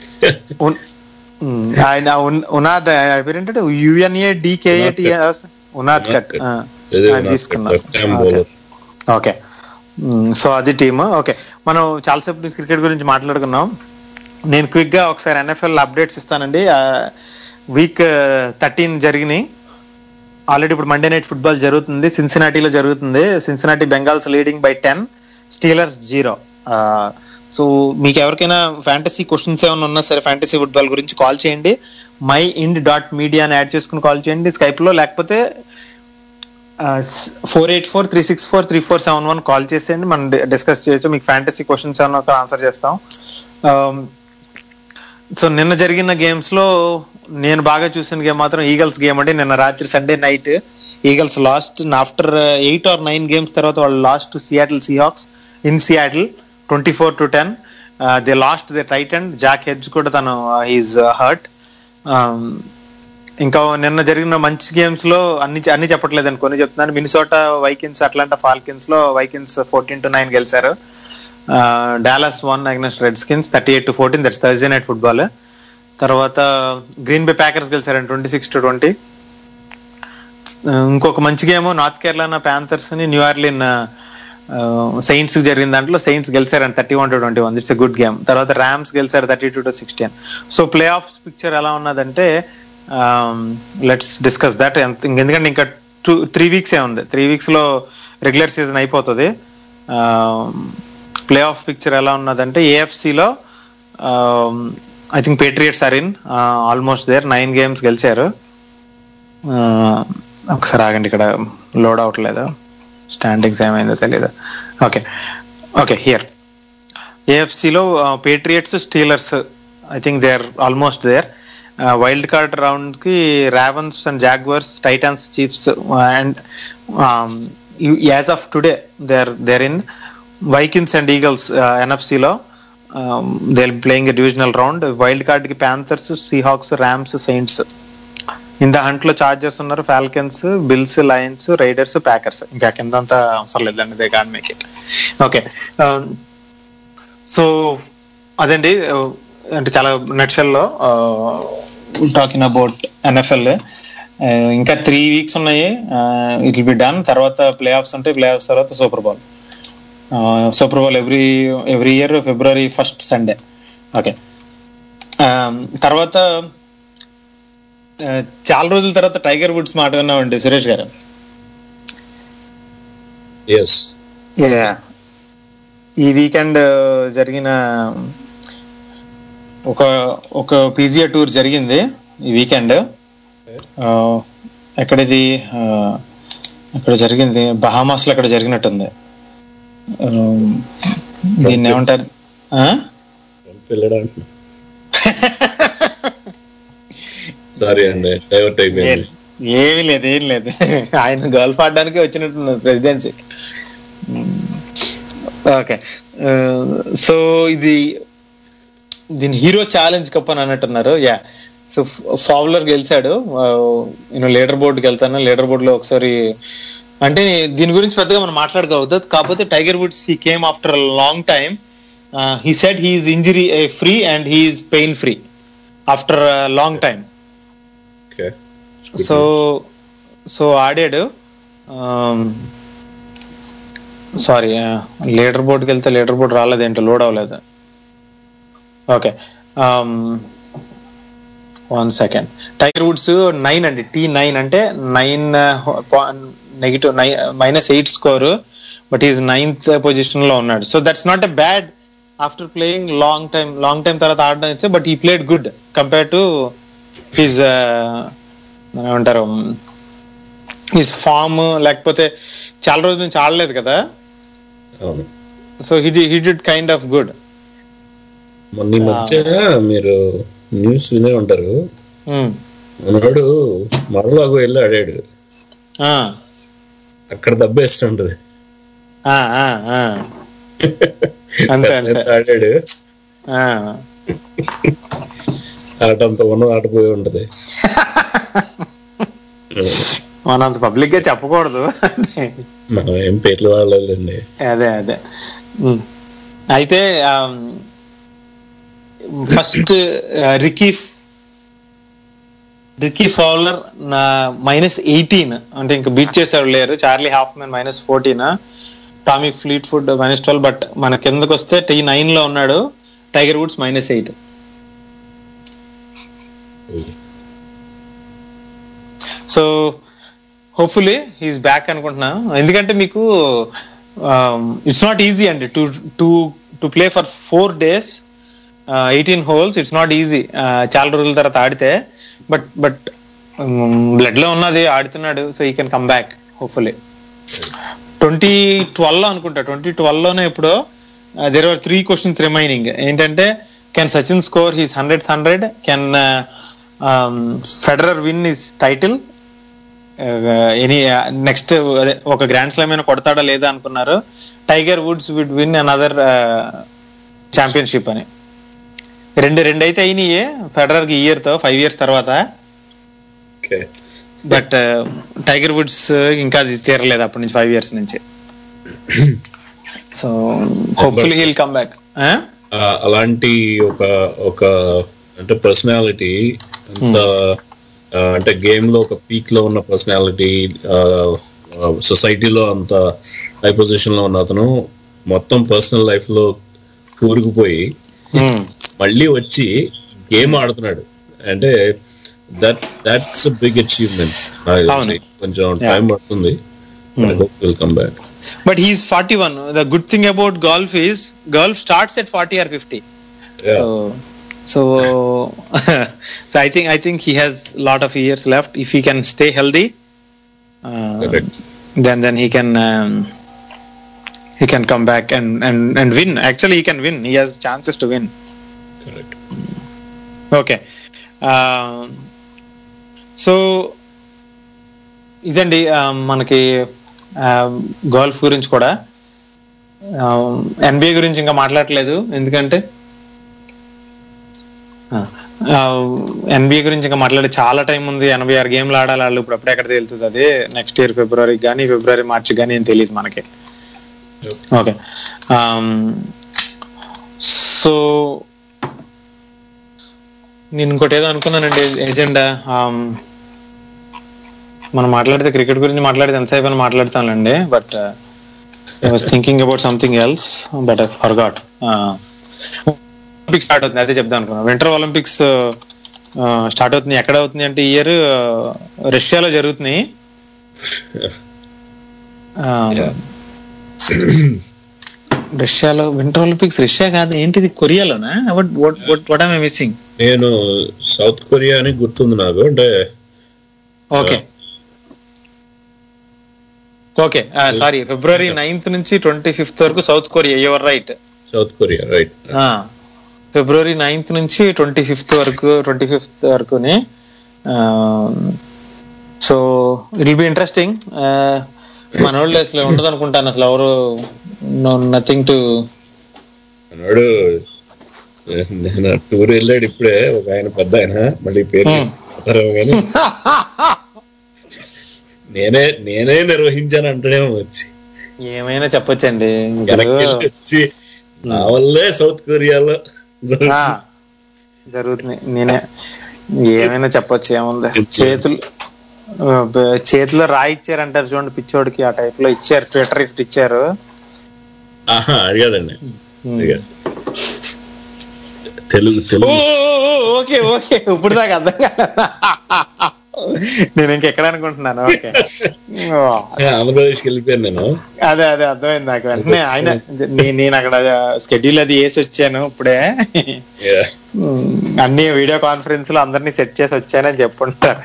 ఆయన ఉనాద్ పేరేంటే యుఎన్ఏ డికేఏటి ఉనాద్ కట్ తీసుకున్నారు. ఓకే సో అది టీమ్. ఓకే మనం చాలాసేపు క్రికెట్ గురించి మాట్లాడుకున్నాం. నేను క్విక్ గా ఒకసారి ఎన్ఎఫ్ఎల్ అప్డేట్స్ ఇస్తానండి. వీక్ థర్టీన్ జరిగినాయి ఆల్రెడీ. ఇప్పుడు మండే నైట్ ఫుట్బాల్ జరుగుతుంది, సిన్సినాటీలో జరుగుతుంది. Cincinnati Bengals leading by ten, Steelers zero. So మీకు ఎవరికైనా ఫ్యాంటసీ క్వశ్చన్స్ ఏమైనా ఉన్నా సరే ఫ్యాంటసీ ఫుట్బాల్ గురించి కాల్ చేయండి. మై ఇండ్ డాట్ మీడియా అని యాడ్ చేసుకుని కాల్ చేయండి స్కైప్ లో, లేకపోతే four eight four three six four three four seven one call చేసేయండి, మనం డిస్కస్ చేయొచ్చు. మీకు ఫ్యాంటసీ క్వశ్చన్స్ ఏమైనా ఆన్సర్ చేస్తాం. సో నిన్న జరిగిన గేమ్స్ లో నేను బాగా చూసిన గేమ్ మాత్రం ఈగల్స్ గేమ్ అండి. నిన్న రాత్రి Sunday night Eagles lost after eight or nine games తర్వాత వాళ్ళు lost to Seattle Seahawks in Seattle twenty four to ten. They lost they tight and Zach Hedge కూడా తను ఈజ్ హర్ట్. ఇంకా నిన్న జరిగిన మంచి గేమ్స్ లో అన్ని అన్ని చెప్పట్లేదని కొన్ని చెప్తున్నాను. మినిసోటా వైకిన్స్ అట్లాంటా ఫాల్కిన్స్ లో వైకిన్స్ ఫోర్టీన్ టు నైన్ గెలిచారు. Dallas won against Redskins thirty eight to fourteen. That's Thursday night football. తర్వాత గ్రీన్ బే ప్యాకర్స్ గెలిచారండి ట్వంటీ సిక్స్ టు ట్వంటీ. ఇంకొక మంచి గేమ్ నార్త్ కేరళ ప్యాంథర్స్ ని న్యూ ఆర్లిన్ సెయింట్స్ జరిగిన దాంట్లో సెయింట్స్ గెలిచారండి thirty one to twenty one. It's a good game. తర్వాత ర్యామ్స్ గెలిచారు thirty two to sixteen. So playoffs picture ఎలా ఉన్నదంటే లెట్స్ డిస్కస్ దట్. ఎందుకంటే ఇంకా టూ త్రీ వీక్స్ ఏ ఉంది. త్రీ వీక్స్ లో రెగ్యులర్ సీజన్ అయిపోతుంది. ప్లే ఆఫ్ పిక్చర్ ఎలా ఉన్నదంటే ఏఎఫ్సిలో I think Patriots are in almost there. Nine games గెలిచారు. ఒకసారి ఆగండి, ఇక్కడ లోడ్ అవట్లేదు. స్టాండింగ్స్ ఏమైందో తెలీదు. ఓకే ఓకే హియర్ ఏఎఫ్సిలో Patriots Steelers I think they are almost there. Wild card round కి Ravens and Jaguars, Titans, Chiefs and as of today they are there in. Vikings and Eagles ఎన్ఎఫ్సిలో they will playing a divisional round. Wild card కి Panthers, Seahawks, Rams, Saints. In the hunt లో చార్జర్స్ ఉన్నారు, Falcons, Bills, Lions, Raiders, Packers. ఇంకా కింద అంతా అవసరం లేదండి, they can't make it. Okay so అదండి, అంటే చాలా నక్షల్లో టాకింగ్ అబౌట్ ఎన్ఎఫ్ఎల్. ఇంకా త్రీ వీక్స్ ఉన్నాయి, ఇట్ విల్ బి డన్. తర్వాత ప్లే ఆఫ్స్ ఉంటాయి. ప్లే ఆఫ్స్ తర్వాత Super Bowl. Super Bowl every every year February first Sunday. Okay తర్వాత చాలా రోజుల తర్వాత టైగర్ వుడ్స్ మాట విన్నామండి సురేష్ గారు. ఈ వీకెండ్ జరిగిన ఒక ఒక పీజియా టూర్ జరిగింది ఈ వీకెండ్. ఎక్కడిది అక్కడ జరిగింది, బహామాస్ లో అక్కడ జరిగినట్టుంది. దీన్ని ఏమంటారు, సారీ అండి డైవర్ట్ అయిపోయింది. ఏమి లేదు ఏం లేదు, ఆయన గల్ఫ్ ఆడడానికి వచ్చినట్టు ప్రెసిడెన్సీ. ఓకే సో ఇది దీని హీరో ఛాలెంజ్ కప్ అని అన్నట్టున్నారు. యా సో ఫౌలర్ గెలిచాడు. నేను లీడర్ బోర్డుకి వెళ్తాను. లీడర్ బోర్డ్ లో ఒకసారి అంటే దీని గురించి పెద్దగా మనం మాట్లాడుకోవద్దు. కాకపోతే Tiger Woods he came after long time. He said he is injury free and he is pain free after long time. So so ఆడాడు. సారీ లీడర్ బోర్డుకి వెళ్తే లీడర్ బోర్డు రాలేదు, ఏంటో లోడ్ అవ్వలేదు. Okay one second. Tiger Woods nine అండి, టీ నైన్ అంటే nine negative nine minus eight score, but is ninth position లో ఉన్నాడు. So that's not a bad after playing long time. Long time తర్వాత ఆడడం ఇచ్చే, but he played good compare to his ఏమంటారు హిజ్ ఫామ్. లేకపోతే చాలా రోజుల నుంచి ఆడలేదు కదా, so he he did kind of good. మొన్న ఈ మధ్య మీరు న్యూస్ వినే ఉంటారు, మనోడు మరలాగు వెళ్ళి ఆడాడు, అక్కడ దబ్బేస్తుంటది. అంతే అంతే ఆడాడు, ఆట అంత ఉన్న ఆటపోయి ఉంటది. మనం అంత పబ్లిక్ గా చెప్పకూడదు, మనం ఏం పేర్లు వాడలేదండి. అదే అదే అయితే ఫస్ట్ రికీ రికీ ఫౌలర్ నా మైనస్ ఎయిటీన్ అంటే ఇంకా బీట్ చేసేవాడు లేరు. Charlie Hoffman minus fourteen, Tommy Fleetwood minus twelve. But మన కిందకు వస్తే టీ నైన్ లో ఉన్నాడు Tiger Woods minus eight. So hopefully he's back అనుకుంటున్నా. ఎందుకంటే మీకు ఇట్స్ నాట్ ఈజీ అండి to to to play for four days eighteen holes. It's not easy చాలా రోజుల తర్వాత ఆడితే. బట్ బట్ బ్లడ్ లో ఉన్నది, ఆడుతున్నాడు. So he can come back hopefully. Twenty twelve లో అనుకుంటా, ట్వంటీ ట్వెల్వ్ లోనే ఇప్పుడు there are three questions remaining. ఏంటంటే can Sachin score his hundred hundred, can Federer win his title, any next అదే ఒక గ్రాండ్ స్లామ్ అయినా కొడతాడా లేదా అనుకున్నారు. Tiger Woods will win another championship అని. రెండు రెండు అయితే అయినాయి ఫెడరర్ కి ఇయర్ తో ఫైవ్ ఇయర్స్ తర్వాత. బట్ టైగర్ వుడ్స్ ఇంకా అది తీరలేదు అప్పటి నుంచి, ఫైవ్ ఇయర్స్ నుంచి. So hopefully he'll come back. అలాంటి ఒక ఒక అంటే పర్సనాలిటీ అంటే గేమ్ లో ఒక పీక్ లో ఉన్న పర్సనాలిటీ, సొసైటీలో అంత హై పొజిషన్ లో ఉన్న అతను మొత్తం పర్సనల్ లైఫ్ లో కూరుకుపోయి మళ్ళీ వచ్చి గేమ్ ఆడుతున్నాడు అంటే that that's a big achievement. కొంచెం టైం పడుతుంది, will come back. But he's forty-one. The good thing about golf is golf starts at forty or fifty. Yeah. So, so, so I think I think he has a lot of years left. If he can stay healthy, uh, then then he can um, he can come back and and and win. Actually, he can win. He has chances to win. Correct. Okay. Uh, so, ఇదండి మనకి గోల్ఫ్ గురించి కూడా. ఎన్బిఏ గురించి ఇంకా మాట్లాడలేదు, ఎందుకంటే ఎన్బిఏ గురించి ఇంకా మాట్లాడే చాలా టైం ఉంది. ఎనభై ఆరు గేమ్లు ఆడాలి వాళ్ళు, ఇప్పుడు అప్పుడే ఎక్కడ తేలుతుంది అది. నెక్స్ట్ ఇయర్ ఫిబ్రవరికి కానీ ఫిబ్రవరి మార్చి కానీ ఏం తెలియదు మనకి. ఓకే, సో నేను ఇంకోటి ఏదో అనుకున్నానండి ఎజెండా. మనం మాట్లాడితే క్రికెట్ గురించి మాట్లాడితే ఎంతసేపు అని మాట్లాడతానులేండి, but I was thinking about something else but I forgot. Olympics start అవుతుంది, అదే చెప్దాం అనుకున్నాను. వింటర్ ఒలింపిక్స్ స్టార్ట్ అవుతుంది. ఎక్కడ అవుతుంది అంటే ఈ ఇయర్ రష్యాలో జరుగుతున్నాయి. రష్యాలో వింటర్ ఒలింపిక్స్. రష్యా కాదు, ఏంటిది కొరియాలోనా? What am I missing? నేను సౌత్ కొరియా అని గుర్తుంది నాకు. అంటే okay okay sorry, February ninth నుంచి ట్వంటీ ఫిఫ్త్ వరకు South Korea. Your right, South Korea right. February ninth నుంచి ట్వంటీ ఫిఫ్త్ వరకు ట్వంటీ ఫిఫ్త్ వరకుని. So it will be interesting. మన వాళ్ళు అసలు ఉండదు అనుకుంటాను, అసలు ఎవరు నథింగ్ టు. అన్నాడు నేను టూర్ వెళ్ళాడు ఇప్పుడే ఒక ఆయన, పెద్ద ఆయన, మళ్ళీ పేరు కానీ నేనే నేనే నిర్వహించాను అంటేనేమో వచ్చి ఏమైనా చెప్పొచ్చండి. వచ్చి నా వల్లే సౌత్ కొరియాలో జరుగుతుంది, నేనే ఏమైనా చెప్పొచ్చు. ఏముంది, చేతులు చేతిలో రాయి ఇచ్చారంటారు చూడండి పిచ్చోడికి, ఆ టైప్ లో ఇచ్చారు. ట్విట్టర్ ఇట్ ఇచ్చారు. అడిగాదండి తెలుగు తెలుగు ఓకే ఓకే, ఇప్పుడు దాకా అర్థం కాదు. నేను ఇంకెక్కడ అనుకుంటున్నాను. ఓకే, ఆంధ్రప్రదేశ్కి వెళ్ళిపోయాను నేను. అదే అదే అర్థమైంది నాకు వెంటనే. ఆయన నేను అక్కడ స్కెడ్యూల్ అది వేసి వచ్చాను ఇప్పుడే. అన్ని వీడియో కాన్ఫరెన్స్ లో అందరినీ సెట్ చేసి వచ్చానని చెప్పుంటారు.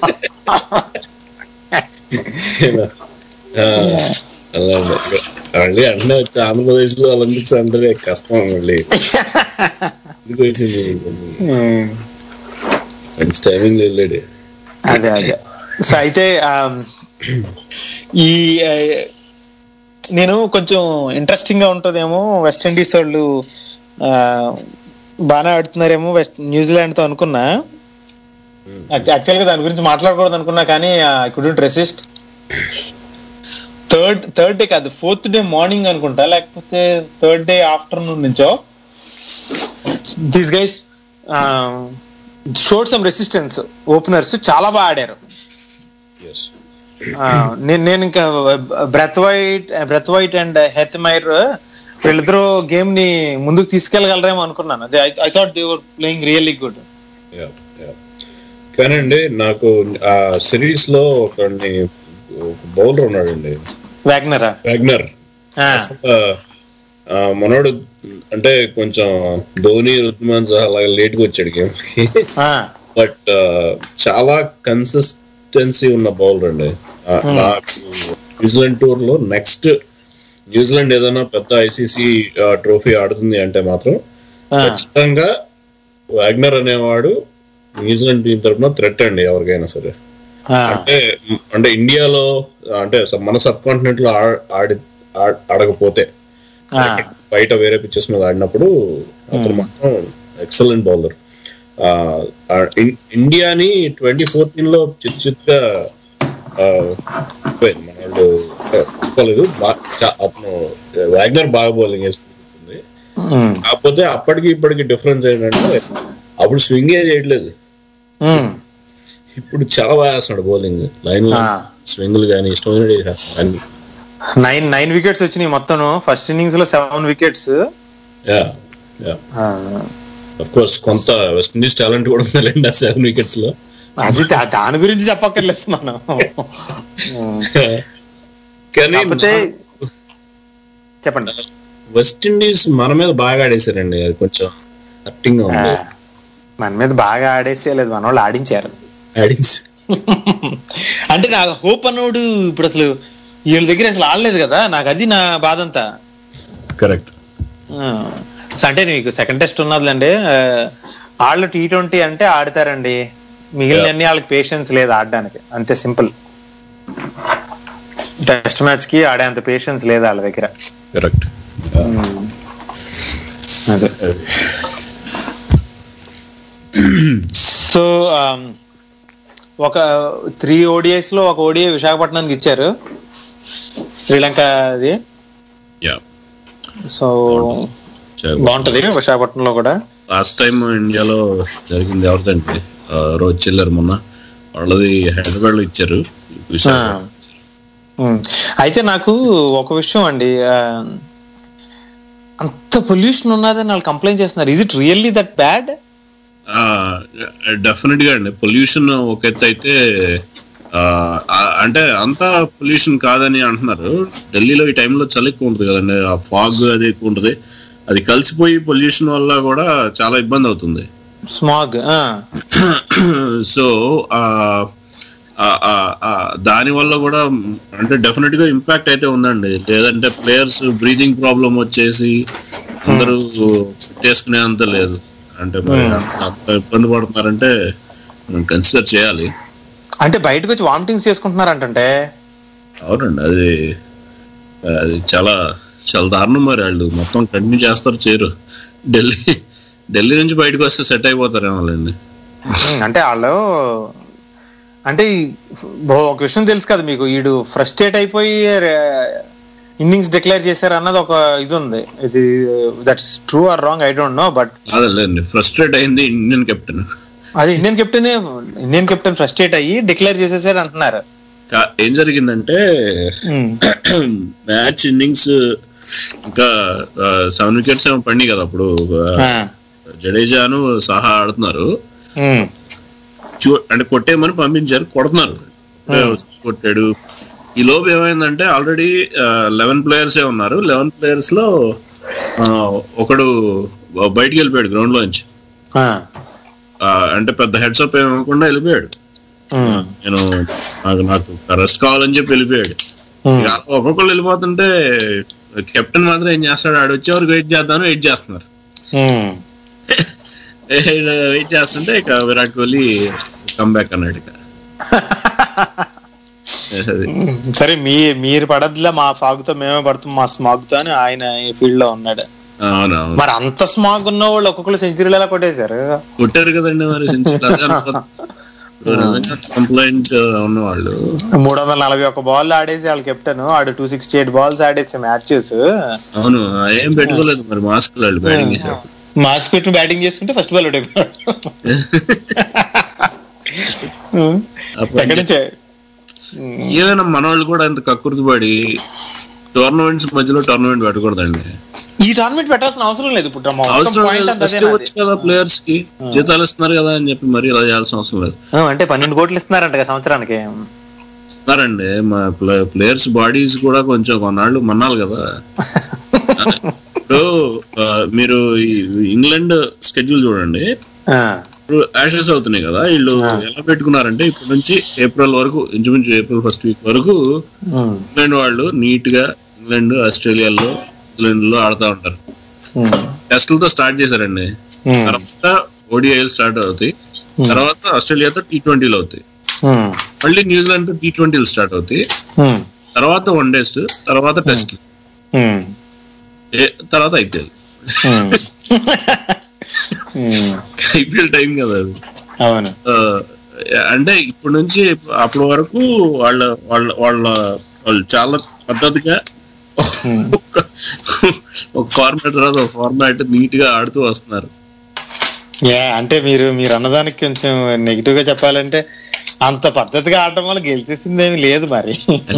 మళ్ళీ అంటే వచ్చి ఆంధ్రప్రదేశ్ లో ఒలింపిక్స్ అంటే కష్టం. మళ్ళీ వచ్చింది టైమింగ్ వెళ్ళాడు. అదే అదే సో అయితే ఈ నేను కొంచెం ఇంట్రెస్టింగ్ గా ఉంటుందేమో, వెస్టిండీస్ వాళ్ళు బాగా ఆడుతున్నారేమో వెస్ట్ న్యూజిలాండ్ తో అనుకున్నా. యాక్చువల్ గా దాని గురించి మాట్లాడకూడదు అనుకున్నా, కానీ I couldn't resist. Third third day కాదు, ఫోర్త్ డే మార్నింగ్ అనుకుంటా, లేకపోతే థర్డ్ డే ఆఫ్టర్నూన్ నుంచో these guys showed some resistance. Openers చాలా బాగా ఆడారు. నేను నేను ఇంకా Brathwaite Brathwaite and Hetmyer వీళ్ళిద్దరూ గేమ్ ని ముందుకు తీసుకెళ్లగలరేమో అనుకున్నాను. I thought they were playing really good. కానండి నాకు ఆ సిరీస్ లో ఒక బౌలర్ ఉన్నాడండి, వాగ్నర్. వాగ్నర్ మనోడు అంటే కొంచెం ధోని, రుతుమాన్ సహా అలాగే లేట్ గా వచ్చాడు గేమ్ కి, బట్ చాలా కన్సిస్టెన్సీ ఉన్న బౌలర్ అండి. నాకు న్యూజిలాండ్ టూర్ లో నెక్స్ట్ న్యూజిలాండ్ ఏదైనా పెద్ద ఐసీసీ ట్రోఫీ ఆడుతుంది అంటే మాత్రం ఖచ్చితంగా వాగ్నర్ అనేవాడు న్యూజిలాండ్ టీం తరఫున థ్రెట్ అండి ఎవరికైనా సరే. అంటే అంటే ఇండియాలో అంటే మన సబ్ కాంటినెంట్ లో ఆడి ఆడకపోతే బయట వేరే పిచ్చెస్ మీద ఆడినప్పుడు అతను మాత్రం ఎక్సలెంట్ బౌలర్. ఇండియాని ట్వంటీ ఫోర్టీన్ లో చిత్ చిత్గా మన వాళ్ళు ఒప్పుకోలేదు. అతను వాగ్నర్ బాగా బౌలింగ్ వేసుకుంటుంది. కాకపోతే అప్పటికి ఇప్పటికి డిఫరెన్స్ ఏంటంటే అప్పుడు స్వింగ్ ఏ చేయట్లేదు, ఇప్పుడు చాలా బాగా వేస్తున్నాడు బౌలింగ్. లైన్ స్వింగ్లు కానీ ఇష్టం చేసేస్తాడు అన్ని. నైన్ నైన్ వికెట్స్ వచ్చినాయి మొత్తం ఫస్ట్ ఇన్నింగ్స్ లో, సెవెన్ వికెట్స్. ఆఫ్ కోర్స్ కొంత వెస్ట్ ఇండీస్ టాలెంట్ కూడా ఉందండి ఆ సెవెన్ వికెట్స్ లో. అది దాని గురించి చెప్పక్కర్లేదు మనం. కానీ చెప్పండి, వెస్ట్ ఇండీస్ మన మీద బాగా ఆడేశారండి, అది కొంచెం హర్టింగ్ గా ఉంది. మన మీద బాగా ఆడేసేయలేదు, మన వాళ్ళు ఆడించారు. ఆడించి అంటే నాకు హోప్ అన్నోడు ఇప్పుడు అసలు వీళ్ళ దగ్గర అసలు ఆడలేదు కదా, నాకు అది నా బాధ అంతా. కరెక్ట్. అంటే నీకు సెకండ్ టెస్ట్ ఉన్నదండి, వాళ్ళు టీ ట్వంటీ అంటే ఆడతారండి, మిగిలిన అన్ని వాళ్ళకి పేషెన్స్ లేదు ఆడడానికి, అంతే సింపుల్. టెస్ట్ మ్యాచ్ కి ఆడే అంత పేషెన్స్ లేదు వాళ్ళ దగ్గర. కరెక్ట్. అదే. సో ఒక త్రీ ఓడిఐస్ లో ఒక ఓడిఐ విశాఖపట్నానికి ఇచ్చారు, శ్రీలంకది. సో బాగుంటది విశాఖపట్నంలో కూడా. లాస్ట్ టైం ఇండియాలో జరిగింది ఎవరిదంటే రోజ్ చిల్లర్, మొన్న వాళ్ళది హైదరాబాద్ లో ఇచ్చారు. అయితే నాకు ఒక విషయం అండి, అంత పొల్యూషన్ ఉన్నదని వాళ్ళు కంప్లైంట్ చేస్తున్నారు. Is it really that bad? Definite గా అండి. పొల్యూషన్ ఒక ఎత్తు అయితే, అంటే అంతా పొల్యూషన్ కాదని అంటున్నారు. ఢిల్లీలో ఈ టైంలో చలి ఎక్కువ ఉంటుంది కదండి, ఆ ఫాగ్ అది ఎక్కువ ఉంటుంది, అది కలిసిపోయి పొల్యూషన్ వల్ల కూడా చాలా ఇబ్బంది అవుతుంది, స్మాగ్. సో దాని వల్ల కూడా అంటే డెఫినెట్ గా ఇంపాక్ట్ అయితే ఉందండి. లేదంటే ప్లేయర్స్ బ్రీతింగ్ ప్రాబ్లం వచ్చేసి అందరూ పెట్టేసుకునే అంత లేదు, అంటే మరి అంత ఇబ్బంది పడుతున్నారంటే కన్సిడర్ చేయాలి. అంటే బయటకు వచ్చి వామిటింగ్స్ చేసుకుంటున్నారంటే. అవునండి, అది అది చాలా చాలా దారుణం. మరి వాళ్ళు మొత్తం కంటిన్యూ చేస్తారు చేయరు. ఢిల్లీ ఢిల్లీ నుంచి బయటకు వస్తే సెట్ అయిపోతారేమో అండి. అంటే వాళ్ళు అంటే ఒక విషయం తెలుసు కదా మీకు, వీడు ఫ్రస్ట్రేట్ అయిపోయి ఇన్నింగ్స్ డిక్లేర్ చేశారు అన్నది ఒక ఇది ఉంది. ఇది that's true or wrong I don't know, but అదేలేండి ఫ్రస్ట్రేట్ అయింది ఇండియన్ కెప్టెన్. అది Indian captain Indian captain frustrate అయ్యి డిక్లేర్ చేసేసాడు అంటున్నారు. ఏం జరిగిందంటే మ్యాచ్ ఇన్నింగ్స్ ఇంకా సెవెన్ వికెట్స్ ఏమో పడినాయి కదా అప్పుడు, జడేజాను సహా ఆడుతున్నారు, అంటే కొట్టేయమని పంపించారు, కొడుతున్నారు, కొట్టాడు. ఈ లోపు ఏమైందంటే ఆల్రెడీ లెవెన్ ప్లేయర్సే ఉన్నారు, లెవెన్ ప్లేయర్స్ లో ఒకడు బయటికి వెళ్ళిపోయాడు గ్రౌండ్ లోంచి. అంటే పెద్ద హెడ్సప్ ఏమకుండా వెళ్ళిపోయాడు. నేను నాకు నాకు రెస్ట్ కావాలని చెప్పి వెళ్ళిపోయాడు. ఒక్కొక్కళ్ళు వెళ్ళిపోతుంటే కెప్టెన్ మాత్రం ఏం చేస్తాడు, ఆడు వచ్చేవరకు వెయిట్ చేద్దాను వెయిట్ చేస్తున్నారు. వెయిట్ చేస్తుంటే ఇక విరాట్ కోహ్లీ కమ్బ్యాక్ అన్నాడు. ఇక సరే మీ మీరు పడద్దులే, మా ఫాగుతో మేమే పడుతాం, మా స్మాగ్తో అని ఆయన ఈ ఫీల్డ్ లో ఉన్నాడు. మరి అంత స్మాగ్ ఉన్న వాళ్ళు ఒక్కొక్కరు సెంచరీలు ఎలా కొట్టేశారు? కొట్టారు కదండి మరి కంప్లైంట్ ఉన్నవాళ్ళు. మూడు వందల నలభై ఒక్క బాల్ ఆడేసి వాళ్ళ కెప్టెన్ ఆడు టూ సిక్స్టీ ఎయిట్ బాల్స్ ఆడేసి మ్యాచెస్. అవును, ఏం పెట్టుకోలేదు మరి మాస్క్ బ్యాటింగ్ చేశారు. మాస్క్ పెట్టి బ్యాటింగ్ చేస్తుంటే ఫస్ట్ బాల్ ఎక్కడి నుంచే ఏదైనా మన వాళ్ళు కూడా అంత కక్కుర్తి పడి టోర్నమెంట్స్ మధ్యలో టోర్నమెంట్ పెట్టకూడదండి. ఈ టోర్నమెంట్ పెట్టాల్సిన అవసరం లేదు. కదా ప్లేయర్స్ కి జీతాలు ఇస్తున్నారు కదా అని చెప్పి మరి ఇలా చేయాల్సిన అవసరం లేదు. అంటే పన్నెండు కోట్లు ఇస్తున్నారంట సంవత్సరానికి. ఇస్తున్నారండి, మా ప్లేయర్స్ బాడీస్ కూడా కొంచెం కొన్నాళ్ళు మన్నాలి కదా. ఇప్పుడు మీరు ఇంగ్లాండ్ స్కెడ్యూల్ చూడండి, ఇప్పుడు యాషెస్ అవుతున్నాయి కదా, వీళ్ళు ఎలా పెట్టుకున్నారంటే ఇప్పటి నుంచి ఏప్రిల్ వరకు, ఇంచుమించు ఏప్రిల్ ఫస్ట్ వీక్ వరకు ఇంగ్లాండ్ వాళ్ళు నీట్ గా ఇంగ్లాండ్ ఆస్ట్రేలియాలో న్యూజిలాండ్ లో ఆడుతూ ఉంటారు. టెస్టులతో స్టార్ట్ చేశారండి, తర్వాత ఓడిఐలు స్టార్ట్ అవుతాయి, తర్వాత ఆస్ట్రేలియాతో టీ ట్వంటీలు అవుతాయి. మళ్ళీ న్యూజిలాండ్ టీ ట్వంటీలు స్టార్ట్ అవుతాయి, తర్వాత వన్ డేస్, తర్వాత టెస్ట్, తర్వాత ఐపీఎల్. ఐపీఎల్ టైం కదా అది. అవును, అంటే ఇప్పటి నుంచి అప్పటి వరకు వాళ్ళ వాళ్ళ వాళ్ళ వాళ్ళు చాలా పద్ధతిగా ఒక ఫార్మాట్ తర్వాత ఒక ఫార్మాట్ నీట్ గా ఆడుతూ వస్తున్నారు. యా అంటే మీరు మీరు అన్నదానికి కొంచెం నెగిటివ్ గా చెప్పాలంటే అంత పద్ధతిగా ఆడటం వల్ల గెలిచేసిందేమి లేదు మరి.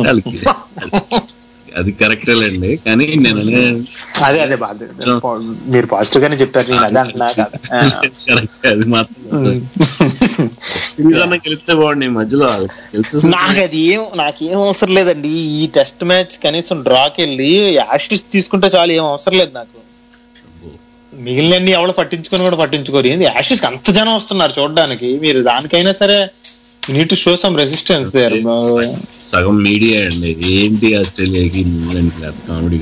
అది కరెక్టేలేండి, కానీ నేను అదే అదే మీరు పాజిటివ్ గానే చెప్పారు, నేను అదే అంటున్నా కదా. అది మాత్రం సిరీస్ అన్న గెలిస్తే బాగుండి, మధ్యలో నాకు అది ఏం నాకేం అవసరం లేదండి. ఈ టెస్ట్ మ్యాచ్ కనీసం డ్రాకి వెళ్ళి యాషెస్ తీసుకుంటే చాలు, ఏం అవసరం లేదు నాకు. మిగిలినన్ని ఎవరు పట్టించుకొని కూడా పట్టించుకోరు, ఏంది యాషెస్ అంత జనం వస్తున్నారు చూడడానికి, మీరు దానికైనా సరే need to show some resistance there. సగం మీడియా అండి, ఏంటి ఆస్ట్రేలియాకి కామెడీ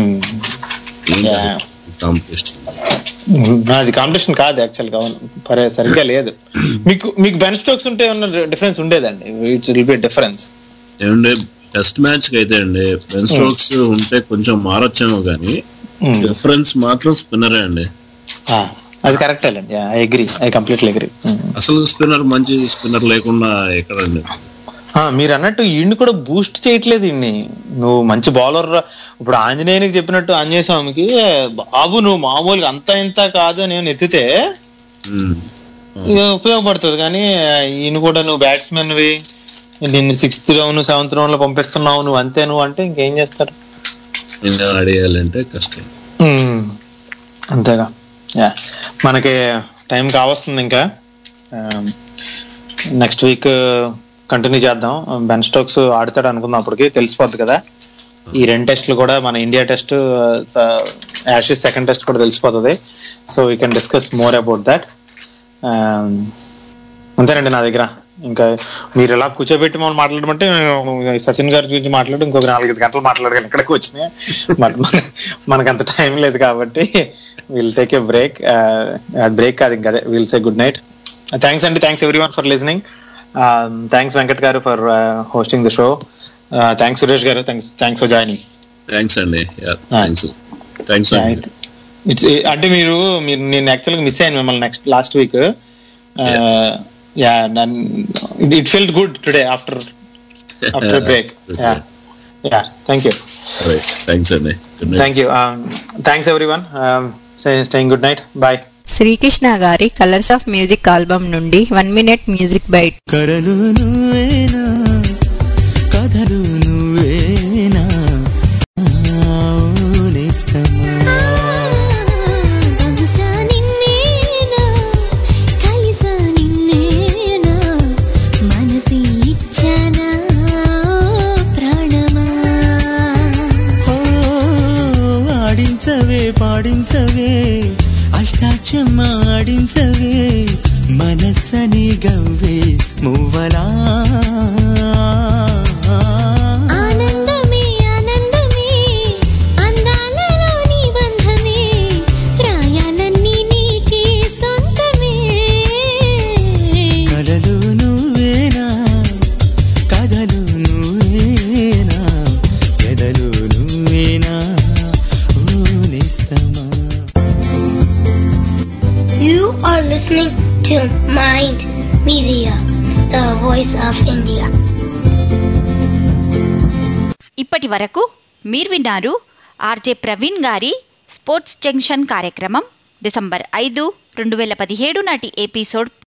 అది కాంపిటీషన్ కాదు యాక్చువల్ గా, పరే సరిగ్గా లేదు. మీకు మీకు బెన్ స్టోక్స్ ఉంటే ఉన్న డిఫరెన్స్ ఉండేదండి, ఇట్స్ విల్ బి డిఫరెన్స్. ఏమంటే టెస్ట్ మ్యాచ్ కి అయితే అండి బెన్ స్టోక్స్ ఉంటే కొంచెం మారొచ్చేమో కానీ డిఫరెన్స్ మాత్రం స్పిన్నరే అండి. అది కరెక్ట్ అండి, I agree, I completely agree. అసలు స్పిన్నర్ మంచి స్పిన్నర్ లేకుండా ఎక్కడండి. మీరు అన్నట్టు ఈయన్ని కూడా బూస్ట్ చేయట్లేదు ఇన్ని. నువ్వు మంచి బౌలర్, ఇప్పుడు ఆంజనేయునికి చెప్పినట్టు ఆంజనేయ స్వామికి, బాబు నువ్వు మామూలుగా అంతా ఇంత కాదు అని ఎత్తితే ఉపయోగపడుతుంది, కానీ ఈయన కూడా నువ్వు బ్యాట్స్మెన్వి, నిన్ను సిక్స్త్ రౌండ్ సెవెంత్ రౌండ్ లో పంపిస్తున్నావు, నువ్వు అంతే నువ్వు అంటే ఇంకేం చేస్తారు, ఆడేయాలంటే కష్టం. అంతేగా. యా మనకి టైం కావస్తుంది, ఇంకా నెక్స్ట్ వీక్ కంటిన్యూ చేద్దాం. బెన్ స్టోక్స్ ఆడతాడు అనుకుందాం, అప్పటికి తెలిసిపోద్ది కదా. ఈ రెండు టెస్ట్లు కూడా మన India test, Ashes second test కూడా తెలిసిపోతుంది. So we can discuss more about that. అంతేనండి నా దగ్గర. ఇంకా మీరు ఎలా కూర్చోబెట్టి మనం మాట్లాడమంటే సచిన్ గారి గురించి మాట్లాడి ఇంకొక నాలుగైదు గంటలు మాట్లాడగలను, ఇక్కడికి వచ్చినాయి. మనకు అంత టైం లేదు కాబట్టి will take a break. Break కాదు ఇంకా, అదే will say good night. Thanks అండి, thanks everyone for listening. Thanks Venkat గారు for hosting the show. Thanks Suresh గారు, thanks thanks for joining. Thanks అండి, థ్యాంక్స్. ఇట్స్ అంటే మీరు మీరు నేను యాక్చువల్గా మిస్ అయ్యాను మిమ్మల్ని next last week. Yeah, and it felt good today after after a break. Yeah, yeah. Thank you. All right. Thanks, Andy. Good night. Thank you. Um, thanks everyone. Um, say, staying good night. Bye. Srikrishna గారి కలర్స్ ఆఫ్ మ్యూజిక్ ఆల్బమ్ నుండి వన్ మినిట్ మ్యూజిక్ బైట్. కరలు నువ్వేనా, కథలు నువ్వేనా, నేస్తమా పాడించవే, అష్టాచమ్మ ఆడించవే, మనస్సని గవ్వే మువ్వలా. ఆనందమే ఆనందమే అందాలలో నీ బంధమే, ప్రాయాలన్నీ నీకే సొంతమే. కలలు నువ్వేనా, కథలు నువ్వేనా, ఎదలు నువ్వేనా. You are listening to Mind Media, the voice of India. ఇప్పటి వరకు మీరు విన్నారు ఆర్జే ప్రవీణ్ గారి స్పోర్ట్స్ జంక్షన్ కార్యక్రమం డిసెంబర్ ఐదు రెండు వేల పదిహేడు నాటి ఎపిసోడ్